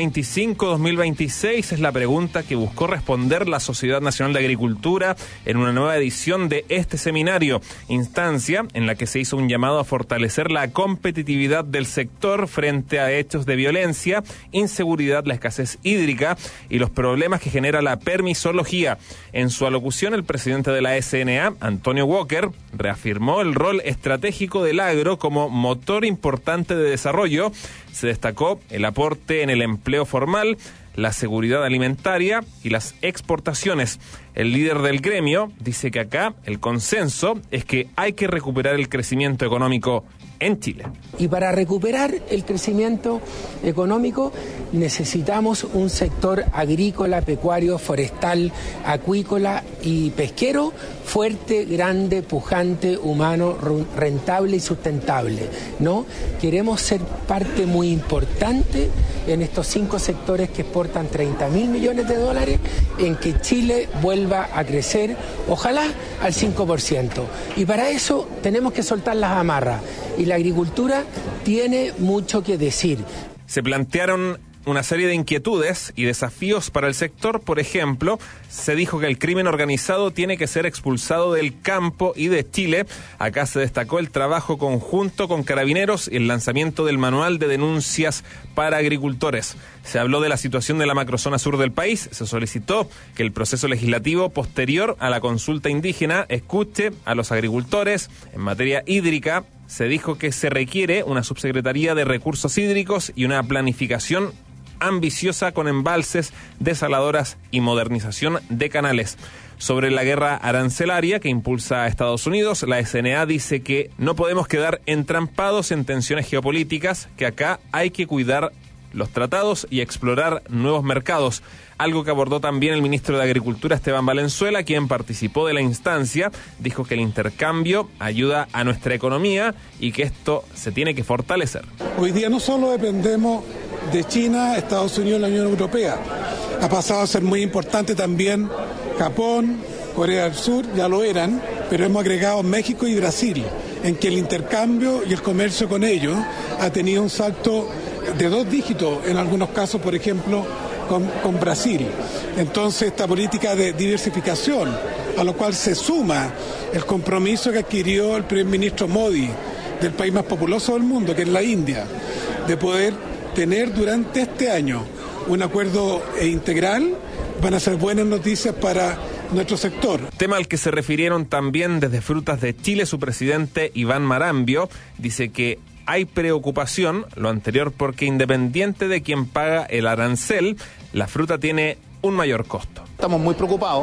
2025-2026? Es la pregunta que buscó responder la Sociedad Nacional de Agricultura en una nueva edición de este seminario, instancia en la que se hizo un llamado a fortalecer la competitividad del sector frente a hechos de violencia, inseguridad, la escasez hídrica y los problemas que genera la permisología. En su alocución, el presidente de la SNA, Antonio Walker, reafirmó el rol estratégico del agro como motor importante de desarrollo. Se destacó el aporte en el empleo formal, la seguridad alimentaria y las exportaciones. El líder del gremio dice que acá el consenso es que hay que recuperar el crecimiento económico en Chile. Y para recuperar el crecimiento económico necesitamos un sector agrícola, pecuario, forestal, acuícola y pesquero fuerte, grande, pujante, humano, rentable y sustentable, ¿no? Queremos ser parte muy importante en estos 5 sectores que exportan 30.000 millones de dólares, en que Chile vuelva a crecer, ojalá al 5%. Y para eso tenemos que soltar las amarras. Y la agricultura tiene mucho que decir. Se plantearon una serie de inquietudes y desafíos para el sector. Por ejemplo, se dijo que el crimen organizado tiene que ser expulsado del campo y de Chile. Acá se destacó el trabajo conjunto con Carabineros y el lanzamiento del manual de denuncias para agricultores. Se habló de la situación de la macrozona sur del país. Se solicitó que el proceso legislativo posterior a la consulta indígena escuche a los agricultores. En materia hídrica, se dijo que se requiere una subsecretaría de recursos hídricos y una planificación ambiciosa con embalses, desaladoras y modernización de canales. Sobre la guerra arancelaria que impulsa a Estados Unidos, la SNA dice que no podemos quedar entrampados en tensiones geopolíticas, que acá hay que cuidar los tratados y explorar nuevos mercados, algo que abordó también el ministro de Agricultura Esteban Valenzuela, quien participó de la instancia. Dijo que el intercambio ayuda a nuestra economía y que esto se tiene que fortalecer. Hoy día no solo dependemos de China, Estados Unidos y la Unión Europea, ha pasado a ser muy importante también Japón, Corea del Sur, ya lo eran, pero hemos agregado México y Brasil, en que el intercambio y el comercio con ellos ha tenido un salto de 2 dígitos en algunos casos, por ejemplo, con Brasil. Entonces, esta política de diversificación, a lo cual se suma el compromiso que adquirió el primer ministro Modi del país más populoso del mundo, que es la India, de poder tener durante este año un acuerdo integral, van a ser buenas noticias para nuestro sector. Tema al que se refirieron también desde Frutas de Chile. Su presidente Iván Marambio dice que hay preocupación, lo anterior porque independiente de quien paga el arancel, la fruta tiene un mayor costo. Estamos muy preocupados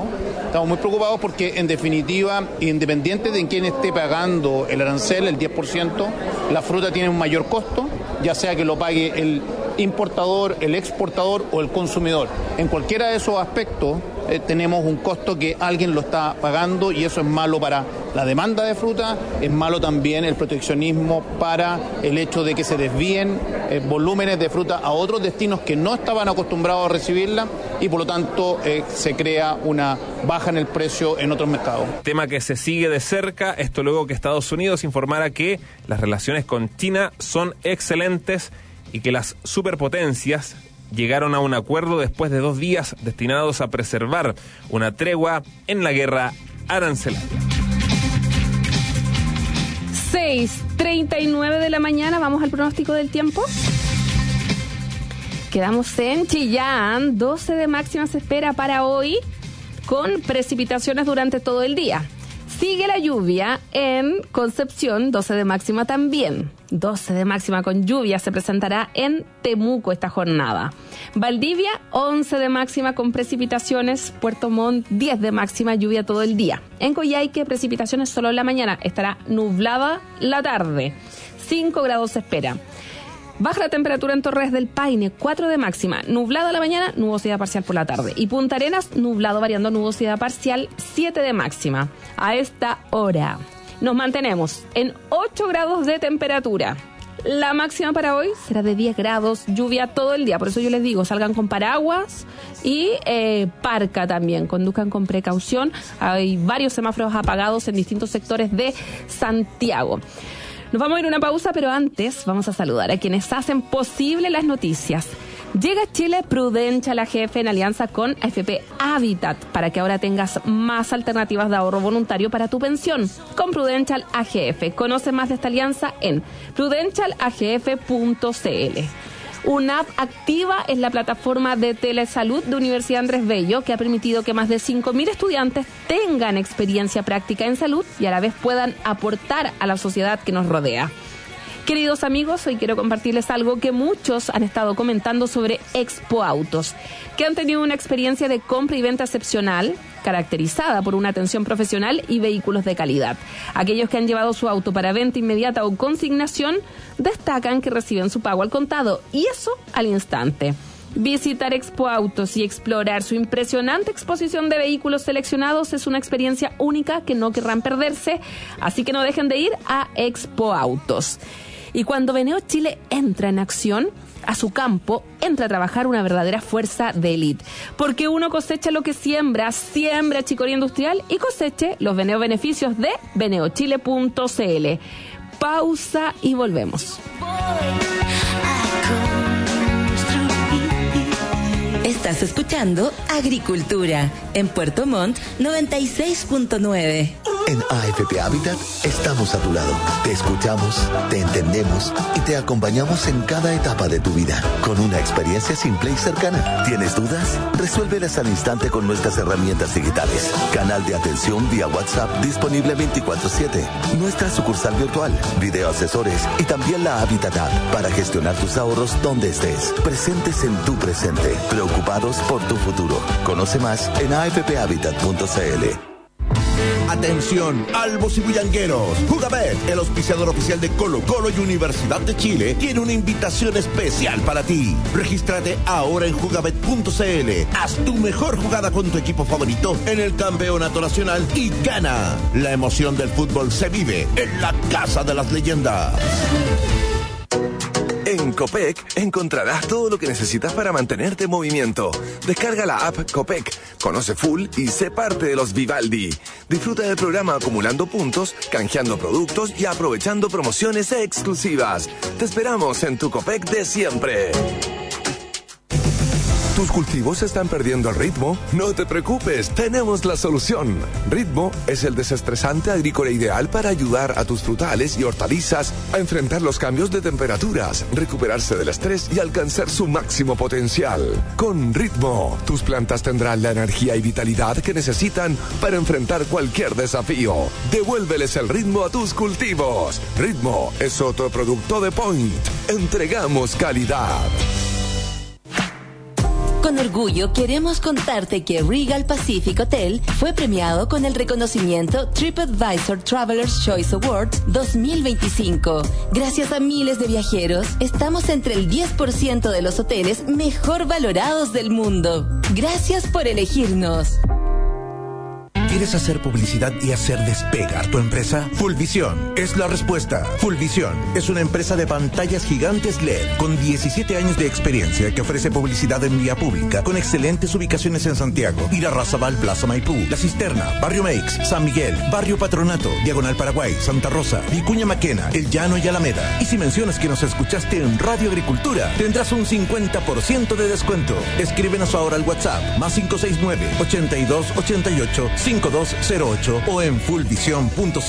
porque en definitiva, independiente de quién esté pagando el arancel, el 10%, la fruta tiene un mayor costo, ya sea que lo pague el importador, el exportador o el consumidor. En cualquiera de esos aspectos, tenemos un costo que alguien lo está pagando y eso es malo para la demanda de fruta, es malo también el proteccionismo para el hecho de que se desvíen volúmenes de fruta a otros destinos que no estaban acostumbrados a recibirla y por lo tanto se crea una baja en el precio en otros mercados. Tema que se sigue de cerca, esto luego que Estados Unidos informara que las relaciones con China son excelentes y que las superpotencias llegaron a un acuerdo después de 2 días destinados a preservar una tregua en la guerra arancelaria. 6:39 de la mañana, vamos al pronóstico del tiempo. Quedamos en Chillán, 12 de máxima se espera para hoy, con precipitaciones durante todo el día. Sigue la lluvia en Concepción, 12 de máxima también. 12 de máxima con lluvia se presentará en Temuco esta jornada. Valdivia, 11 de máxima con precipitaciones. Puerto Montt, 10 de máxima, lluvia todo el día. En Coyhaique, precipitaciones solo en la mañana. Estará nublada la tarde. 5 grados se espera. Baja la temperatura en Torres del Paine, 4 de máxima, nublado a la mañana, nubosidad parcial por la tarde. Y Punta Arenas, nublado variando, nubosidad parcial, 7 de máxima. A esta hora nos mantenemos en 8 grados de temperatura. La máxima para hoy será de 10 grados, lluvia todo el día. Por eso yo les digo, salgan con paraguas y parca también, conduzcan con precaución. Hay varios semáforos apagados en distintos sectores de Santiago. Nos vamos a ir a una pausa, pero antes vamos a saludar a quienes hacen posible las noticias. Llega a Chile Prudential AGF en alianza con AFP Habitat para que ahora tengas más alternativas de ahorro voluntario para tu pensión. Con Prudential AGF. Conoce más de esta alianza en prudentialagf.cl. UNAP Activa es la plataforma de telesalud de Universidad Andrés Bello que ha permitido que más de 5.000 estudiantes tengan experiencia práctica en salud y a la vez puedan aportar a la sociedad que nos rodea. Queridos amigos, hoy quiero compartirles algo que muchos han estado comentando sobre Expo Autos, que han tenido una experiencia de compra y venta excepcional, caracterizada por una atención profesional y vehículos de calidad. Aquellos que han llevado su auto para venta inmediata o consignación destacan que reciben su pago al contado, y eso al instante. Visitar Expo Autos y explorar su impresionante exposición de vehículos seleccionados es una experiencia única que no querrán perderse, así que no dejen de ir a Expo Autos. Y cuando Veneo Chile entra en acción, a su campo entra a trabajar una verdadera fuerza de élite. Porque uno cosecha lo que siembra chicoria industrial y coseche los Veneo beneficios de veneochile.cl. Pausa y volvemos. Estás escuchando Agricultura en Puerto Montt 96.9. En AFP Habitat estamos a tu lado. Te escuchamos, te entendemos y te acompañamos en cada etapa de tu vida. Con una experiencia simple y cercana. ¿Tienes dudas? Resuélvelas al instante con nuestras herramientas digitales. Canal de atención vía WhatsApp disponible 24/7. Nuestra sucursal virtual, video asesores y también la Habitat App para gestionar tus ahorros donde estés. Presentes en tu presente. Preocupados por tu futuro. Conoce más en afphabitat.cl. Atención, albos y bullangueros. Jugabet, el auspiciador oficial de Colo-Colo y Universidad de Chile, tiene una invitación especial para ti. Regístrate ahora en jugabet.cl. Haz tu mejor jugada con tu equipo favorito en el campeonato nacional y gana. La emoción del fútbol se vive en la Casa de las Leyendas. En Copec encontrarás todo lo que necesitas para mantenerte en movimiento. Descarga la app Copec, conoce full y sé parte de los Vivaldi. Disfruta del programa acumulando puntos, canjeando productos y aprovechando promociones exclusivas. Te esperamos en tu Copec de siempre. ¿Tus cultivos están perdiendo el ritmo? No te preocupes, tenemos la solución. Ritmo es el desestresante agrícola ideal para ayudar a tus frutales y hortalizas a enfrentar los cambios de temperaturas, recuperarse del estrés y alcanzar su máximo potencial. Con Ritmo, tus plantas tendrán la energía y vitalidad que necesitan para enfrentar cualquier desafío. Devuélveles el ritmo a tus cultivos. Ritmo es otro producto de Point. Entregamos calidad. Con orgullo queremos contarte que Regal Pacific Hotel fue premiado con el reconocimiento TripAdvisor Traveler's Choice Awards 2025. Gracias a miles de viajeros, estamos entre el 10% de los hoteles mejor valorados del mundo. Gracias por elegirnos. ¿Quieres hacer publicidad y hacer despegar tu empresa? Fullvisión es la respuesta. Fullvisión es una empresa de pantallas gigantes LED con 17 años de experiencia que ofrece publicidad en vía pública con excelentes ubicaciones en Santiago, Irarrázaval, Plaza Maipú, La Cisterna, Barrio Meix, San Miguel, Barrio Patronato, Diagonal Paraguay, Santa Rosa, Vicuña Maquena, El Llano y Alameda. Y si mencionas que nos escuchaste en Radio Agricultura, tendrás un 50% de descuento. Escríbenos ahora al WhatsApp +569 82 88 5208 o en fullvision.cl.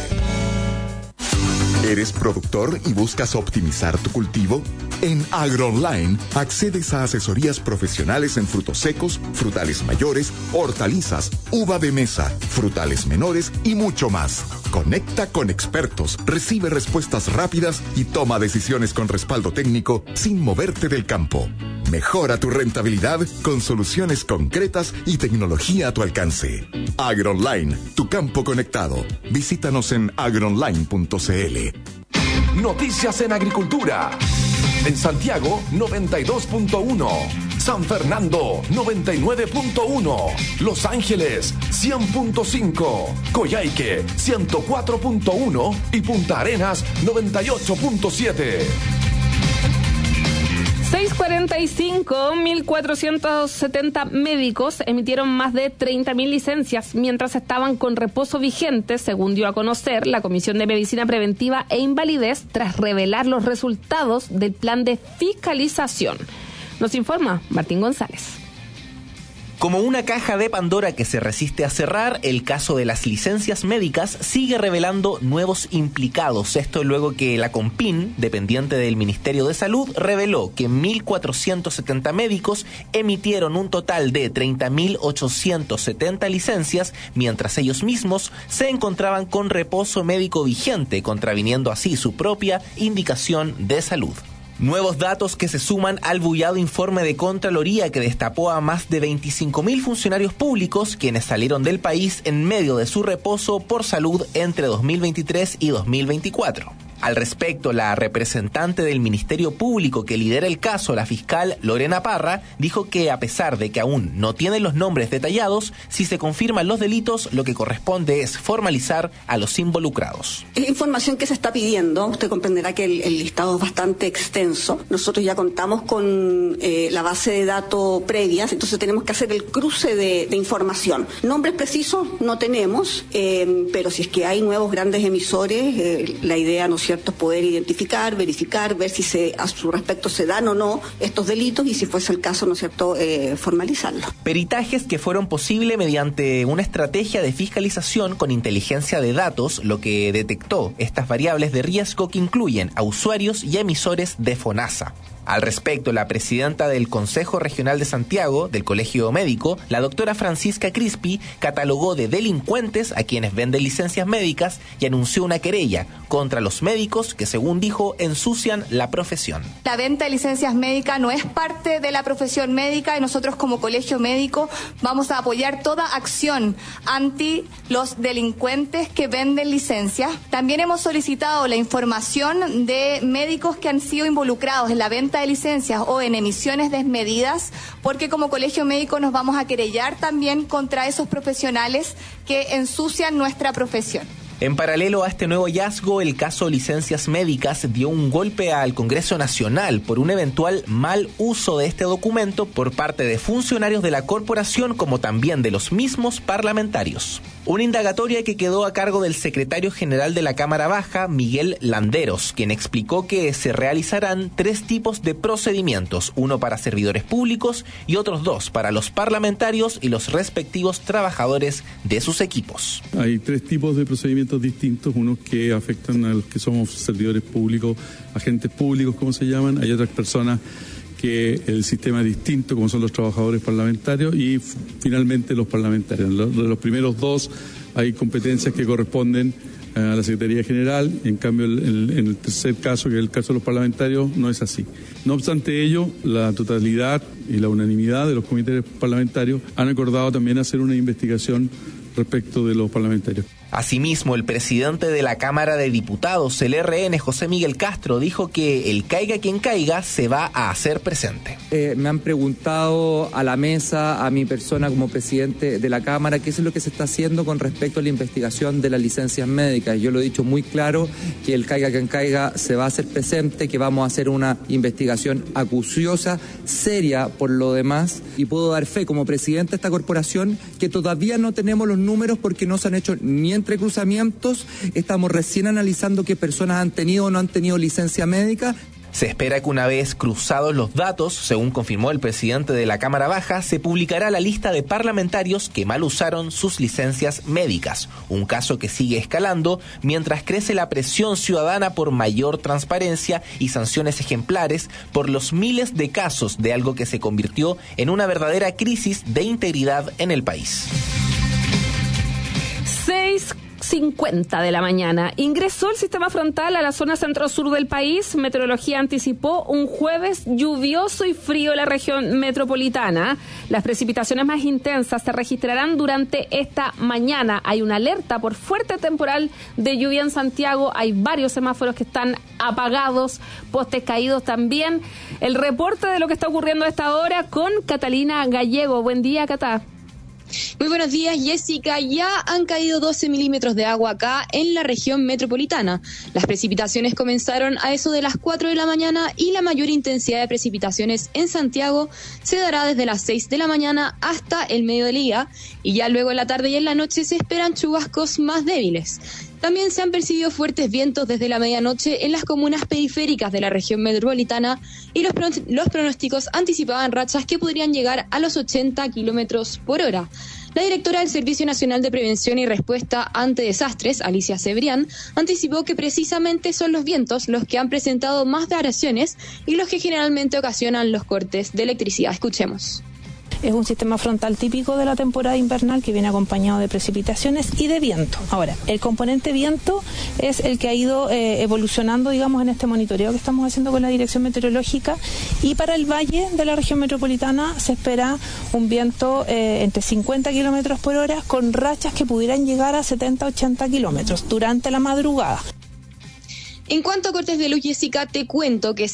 ¿Eres productor y buscas optimizar tu cultivo? En AgroOnline accedes a asesorías profesionales en frutos secos, frutales mayores, hortalizas, uva de mesa, frutales menores y mucho más. Conecta con expertos, recibe respuestas rápidas y toma decisiones con respaldo técnico sin moverte del campo. Mejora tu rentabilidad con soluciones concretas y tecnología a tu alcance. AgroOnline, tu campo conectado. Visítanos en agroonline.cl. Noticias en agricultura. En Santiago, 92.1. San Fernando, 99.1. Los Ángeles, 100.5. Coyhaique, 104.1. Y Punta Arenas, 98.7. 645, 1.470 médicos emitieron más de 30.000 licencias mientras estaban con reposo vigente, según dio a conocer la Comisión de Medicina Preventiva e Invalidez, tras revelar los resultados del plan de fiscalización. Nos informa Martín González. Como una caja de Pandora que se resiste a cerrar, el caso de las licencias médicas sigue revelando nuevos implicados. Esto luego que la CONPIN, dependiente del Ministerio de Salud, reveló que 1.470 médicos emitieron un total de 30.870 licencias, mientras ellos mismos se encontraban con reposo médico vigente, contraviniendo así su propia indicación de salud. Nuevos datos que se suman al bullado informe de Contraloría que destapó a más de 25.000 funcionarios públicos quienes salieron del país en medio de su reposo por salud entre 2023 y 2024. Al respecto, la representante del Ministerio Público que lidera el caso, la fiscal Lorena Parra, dijo que a pesar de que aún no tienen los nombres detallados, si se confirman los delitos, lo que corresponde es formalizar a los involucrados. Es la información que se está pidiendo. Usted comprenderá que el listado es bastante extenso. Nosotros ya contamos con la base de datos previas, entonces tenemos que hacer el cruce de información. Nombres precisos no tenemos, pero si es que hay nuevos grandes emisores, la idea, ¿no es cierto?, es poder identificar, verificar, ver si a su respecto se dan o no estos delitos y si fuese el caso, ¿no es cierto?, formalizarlo. Peritajes que fueron posibles mediante una estrategia de fiscalización con inteligencia de datos, lo que detectó estas variables de riesgo que incluyen a usuarios y emisores de FONASA. Al respecto, la presidenta del Consejo Regional de Santiago, del Colegio Médico, la doctora Francisca Crispi, catalogó de delincuentes a quienes venden licencias médicas y anunció una querella contra los médicos que, según dijo, ensucian la profesión. La venta de licencias médicas no es parte de la profesión médica y nosotros como Colegio Médico vamos a apoyar toda acción anti los delincuentes que venden licencias. También hemos solicitado la información de médicos que han sido involucrados en la venta de licencias o en emisiones desmedidas, porque como Colegio Médico nos vamos a querellar también contra esos profesionales que ensucian nuestra profesión. En paralelo a este nuevo hallazgo, el caso licencias médicas dio un golpe al Congreso Nacional por un eventual mal uso de este documento por parte de funcionarios de la corporación como también de los mismos parlamentarios. Una indagatoria que quedó a cargo del secretario general de la Cámara Baja, Miguel Landeros, quien explicó que se realizarán 3 tipos de procedimientos, uno para servidores públicos y otros 2 para los parlamentarios y los respectivos trabajadores de sus equipos. Hay 3 tipos de procedimientos distintos, unos que afectan a los que somos servidores públicos, agentes públicos, como se llaman, hay otras personas que el sistema es distinto, como son los trabajadores parlamentarios y finalmente los parlamentarios. De los primeros 2 hay competencias que corresponden a la Secretaría General, en cambio en el tercer caso, que es el caso de los parlamentarios, no es así. No obstante ello, la totalidad y la unanimidad de los comités parlamentarios han acordado también hacer una investigación respecto de los parlamentarios. Asimismo, el presidente de la Cámara de Diputados, el RN, José Miguel Castro, dijo que el caiga quien caiga se va a hacer presente. Me han preguntado a la mesa, a mi persona como presidente de la Cámara, qué es lo que se está haciendo con respecto a la investigación de las licencias médicas. Yo lo he dicho muy claro, que el caiga quien caiga se va a hacer presente, que vamos a hacer una investigación acuciosa, seria por lo demás, y puedo dar fe como presidente de esta corporación que todavía no tenemos los números porque no se han hecho ni entrecruzamientos, estamos recién analizando qué personas han tenido o no han tenido licencia médica. Se espera que una vez cruzados los datos, según confirmó el presidente de la Cámara Baja, se publicará la lista de parlamentarios que mal usaron sus licencias médicas, un caso que sigue escalando mientras crece la presión ciudadana por mayor transparencia y sanciones ejemplares por los miles de casos de algo que se convirtió en una verdadera crisis de integridad en el país. 6:50 de la mañana. Ingresó el sistema frontal a la zona centro-sur del país. Meteorología anticipó un jueves lluvioso y frío en la región metropolitana. Las precipitaciones más intensas se registrarán durante esta mañana. Hay una alerta por fuerte temporal de lluvia en Santiago. Hay varios semáforos que están apagados, postes caídos también. El reporte de lo que está ocurriendo a esta hora con Catalina Gallego. Buen día, Cata. Muy buenos días, Jessica. Ya han caído 12 milímetros de agua acá en la región metropolitana. Las precipitaciones comenzaron a eso de las 4 de la mañana y la mayor intensidad de precipitaciones en Santiago se dará desde las 6 de la mañana hasta el mediodía, y ya luego en la tarde y en la noche se esperan chubascos más débiles. También se han percibido fuertes vientos desde la medianoche en las comunas periféricas de la región metropolitana, y los pronósticos anticipaban rachas que podrían llegar a los 80 kilómetros por hora. La directora del Servicio Nacional de Prevención y Respuesta ante Desastres, Alicia Cebrián, anticipó que precisamente son los vientos los que han presentado más variaciones y los que generalmente ocasionan los cortes de electricidad. Escuchemos. Es un sistema frontal típico de la temporada invernal que viene acompañado de precipitaciones y de viento. Ahora, el componente viento es el que ha ido evolucionando, digamos, en este monitoreo que estamos haciendo con la Dirección Meteorológica, y para el valle de la región metropolitana se espera un viento entre 50 kilómetros por hora con rachas que pudieran llegar a 70-80 kilómetros durante la madrugada. En cuanto a cortes de luz, Jessica, te cuento que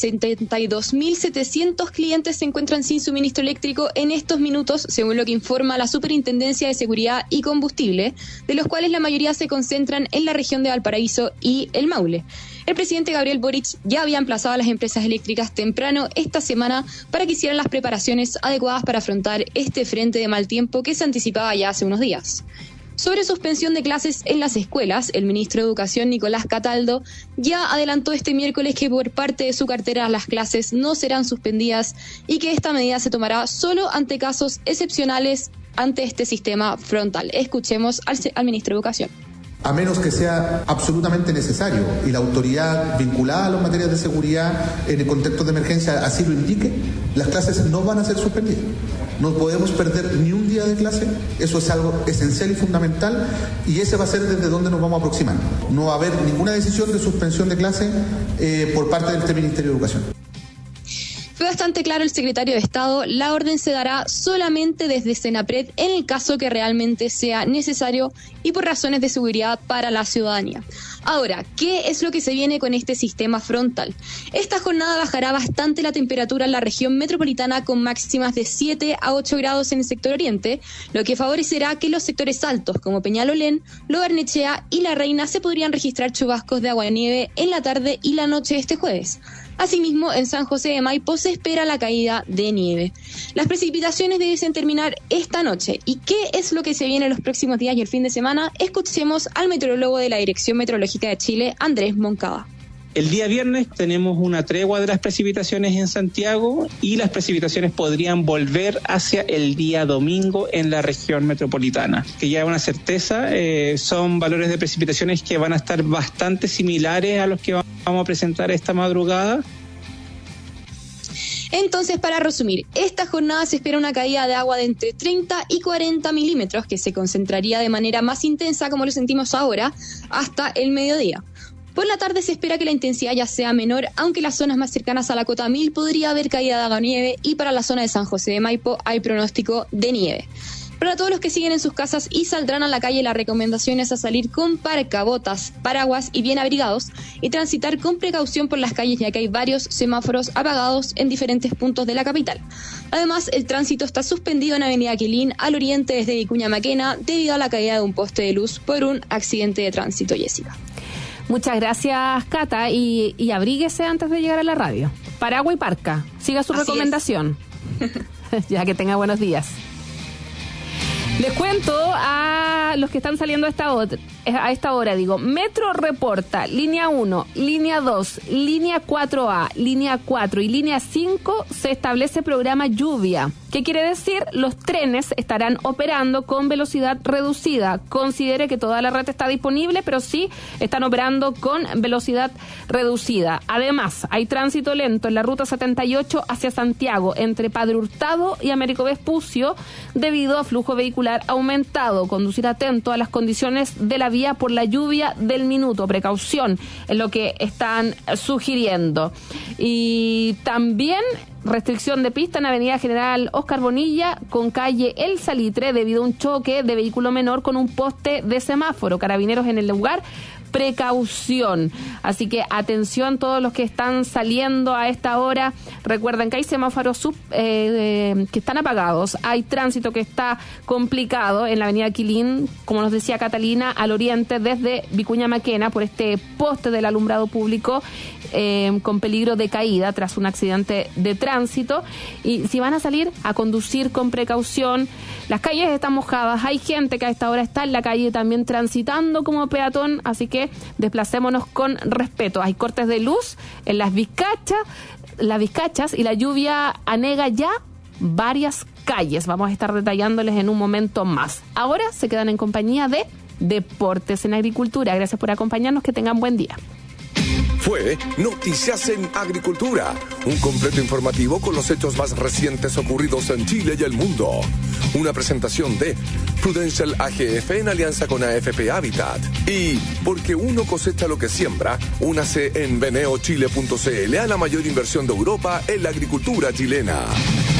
72.700 clientes se encuentran sin suministro eléctrico en estos minutos, según lo que informa la Superintendencia de Seguridad y Combustible, de los cuales la mayoría se concentran en la región de Valparaíso y el Maule. El presidente Gabriel Boric ya había emplazado a las empresas eléctricas temprano esta semana para que hicieran las preparaciones adecuadas para afrontar este frente de mal tiempo que se anticipaba ya hace unos días. Sobre suspensión de clases en las escuelas, el ministro de Educación, Nicolás Cataldo, ya adelantó este miércoles que por parte de su cartera las clases no serán suspendidas y que esta medida se tomará solo ante casos excepcionales ante este sistema frontal. Escuchemos al ministro de Educación. A menos que sea absolutamente necesario y la autoridad vinculada a las materias de seguridad en el contexto de emergencia así lo indique, las clases no van a ser suspendidas. No podemos perder ni un día de clase, eso es algo esencial y fundamental, y ese va a ser desde donde nos vamos a aproximar. No va a haber ninguna decisión de suspensión de clase por parte de este Ministerio de Educación. Fue bastante claro el secretario de Estado, la orden se dará solamente desde Senapred en el caso que realmente sea necesario y por razones de seguridad para la ciudadanía. Ahora, ¿qué es lo que se viene con este sistema frontal? Esta jornada bajará bastante la temperatura en la región metropolitana con máximas de 7 a 8 grados en el sector oriente, lo que favorecerá que los sectores altos como Peñalolén, Lo Barnechea y La Reina se podrían registrar chubascos de aguanieve en la tarde y la noche de este jueves. Asimismo, en San José de Maipo se espera la caída de nieve. Las precipitaciones debiesen terminar esta noche. ¿Y qué es lo que se viene en los próximos días y el fin de semana? Escuchemos al meteorólogo de la Dirección Meteorológica de Chile, Andrés Moncada. El día viernes tenemos una tregua de las precipitaciones en Santiago y las precipitaciones podrían volver hacia el día domingo en la región metropolitana, que ya es una certeza, son valores de precipitaciones que van a estar bastante similares a los que vamos a presentar esta madrugada. Entonces, para resumir, esta jornada se espera una caída de agua de entre 30 y 40 milímetros que se concentraría de manera más intensa, como lo sentimos ahora, hasta el mediodía. Por la tarde se espera que la intensidad ya sea menor, aunque en las zonas más cercanas a la cota 1000 podría haber caída de agua nieve y para la zona de San José de Maipo hay pronóstico de nieve. Para todos los que siguen en sus casas y saldrán a la calle, la recomendación es a salir con parcabotas, paraguas y bien abrigados y transitar con precaución por las calles, ya que hay varios semáforos apagados en diferentes puntos de la capital. Además, el tránsito está suspendido en Avenida Quilín al oriente desde Vicuña Maquena debido a la caída de un poste de luz por un accidente de tránsito, Jessica. Muchas gracias, Cata, y abríguese antes de llegar a la radio. Paraguas y parca. Siga su recomendación. Ya que tenga buenos días. Les cuento a los que están saliendo a esta hora, Metro reporta, línea 1, línea 2, línea 4A, línea 4 y línea 5 se establece programa lluvia. ¿Qué quiere decir? Los trenes estarán operando con velocidad reducida. Considere que toda la red está disponible, pero sí están operando con velocidad reducida. Además, hay tránsito lento en la ruta 78 hacia Santiago, entre Padre Hurtado y Américo Vespucio, debido a flujo vehicular aumentado. Conducir atento a las condiciones de la vía por la lluvia del minuto. Precaución es lo que están sugiriendo. Y también restricción de pista en Avenida General Oscar Bonilla con calle El Salitre debido a un choque de vehículo menor con un poste de semáforo. Carabineros en el lugar. Precaución. Así que atención todos los que están saliendo a esta hora. Recuerden que hay semáforos que están apagados. Hay tránsito que está complicado en la avenida Quilín, como nos decía Catalina, al oriente desde Vicuña Maquena por este poste del alumbrado público con peligro de caída tras un accidente de tránsito. Y si van a salir, a conducir con precaución. Las calles están mojadas. Hay gente que a esta hora está en la calle también transitando como peatón, así que desplacémonos con respeto. Hay cortes de luz en las Vizcachas y la lluvia anega ya varias calles. Vamos a estar detallándoles en un momento más. Ahora se quedan en compañía de Deportes en Agricultura. Gracias por acompañarnos, que tengan buen día. Fue Noticias en Agricultura, un completo informativo con los hechos más recientes ocurridos en Chile y el mundo. Una presentación de Prudential AGF en alianza con AFP Habitat. Y porque uno cosecha lo que siembra, únase en veneochile.cl a la mayor inversión de Europa en la agricultura chilena.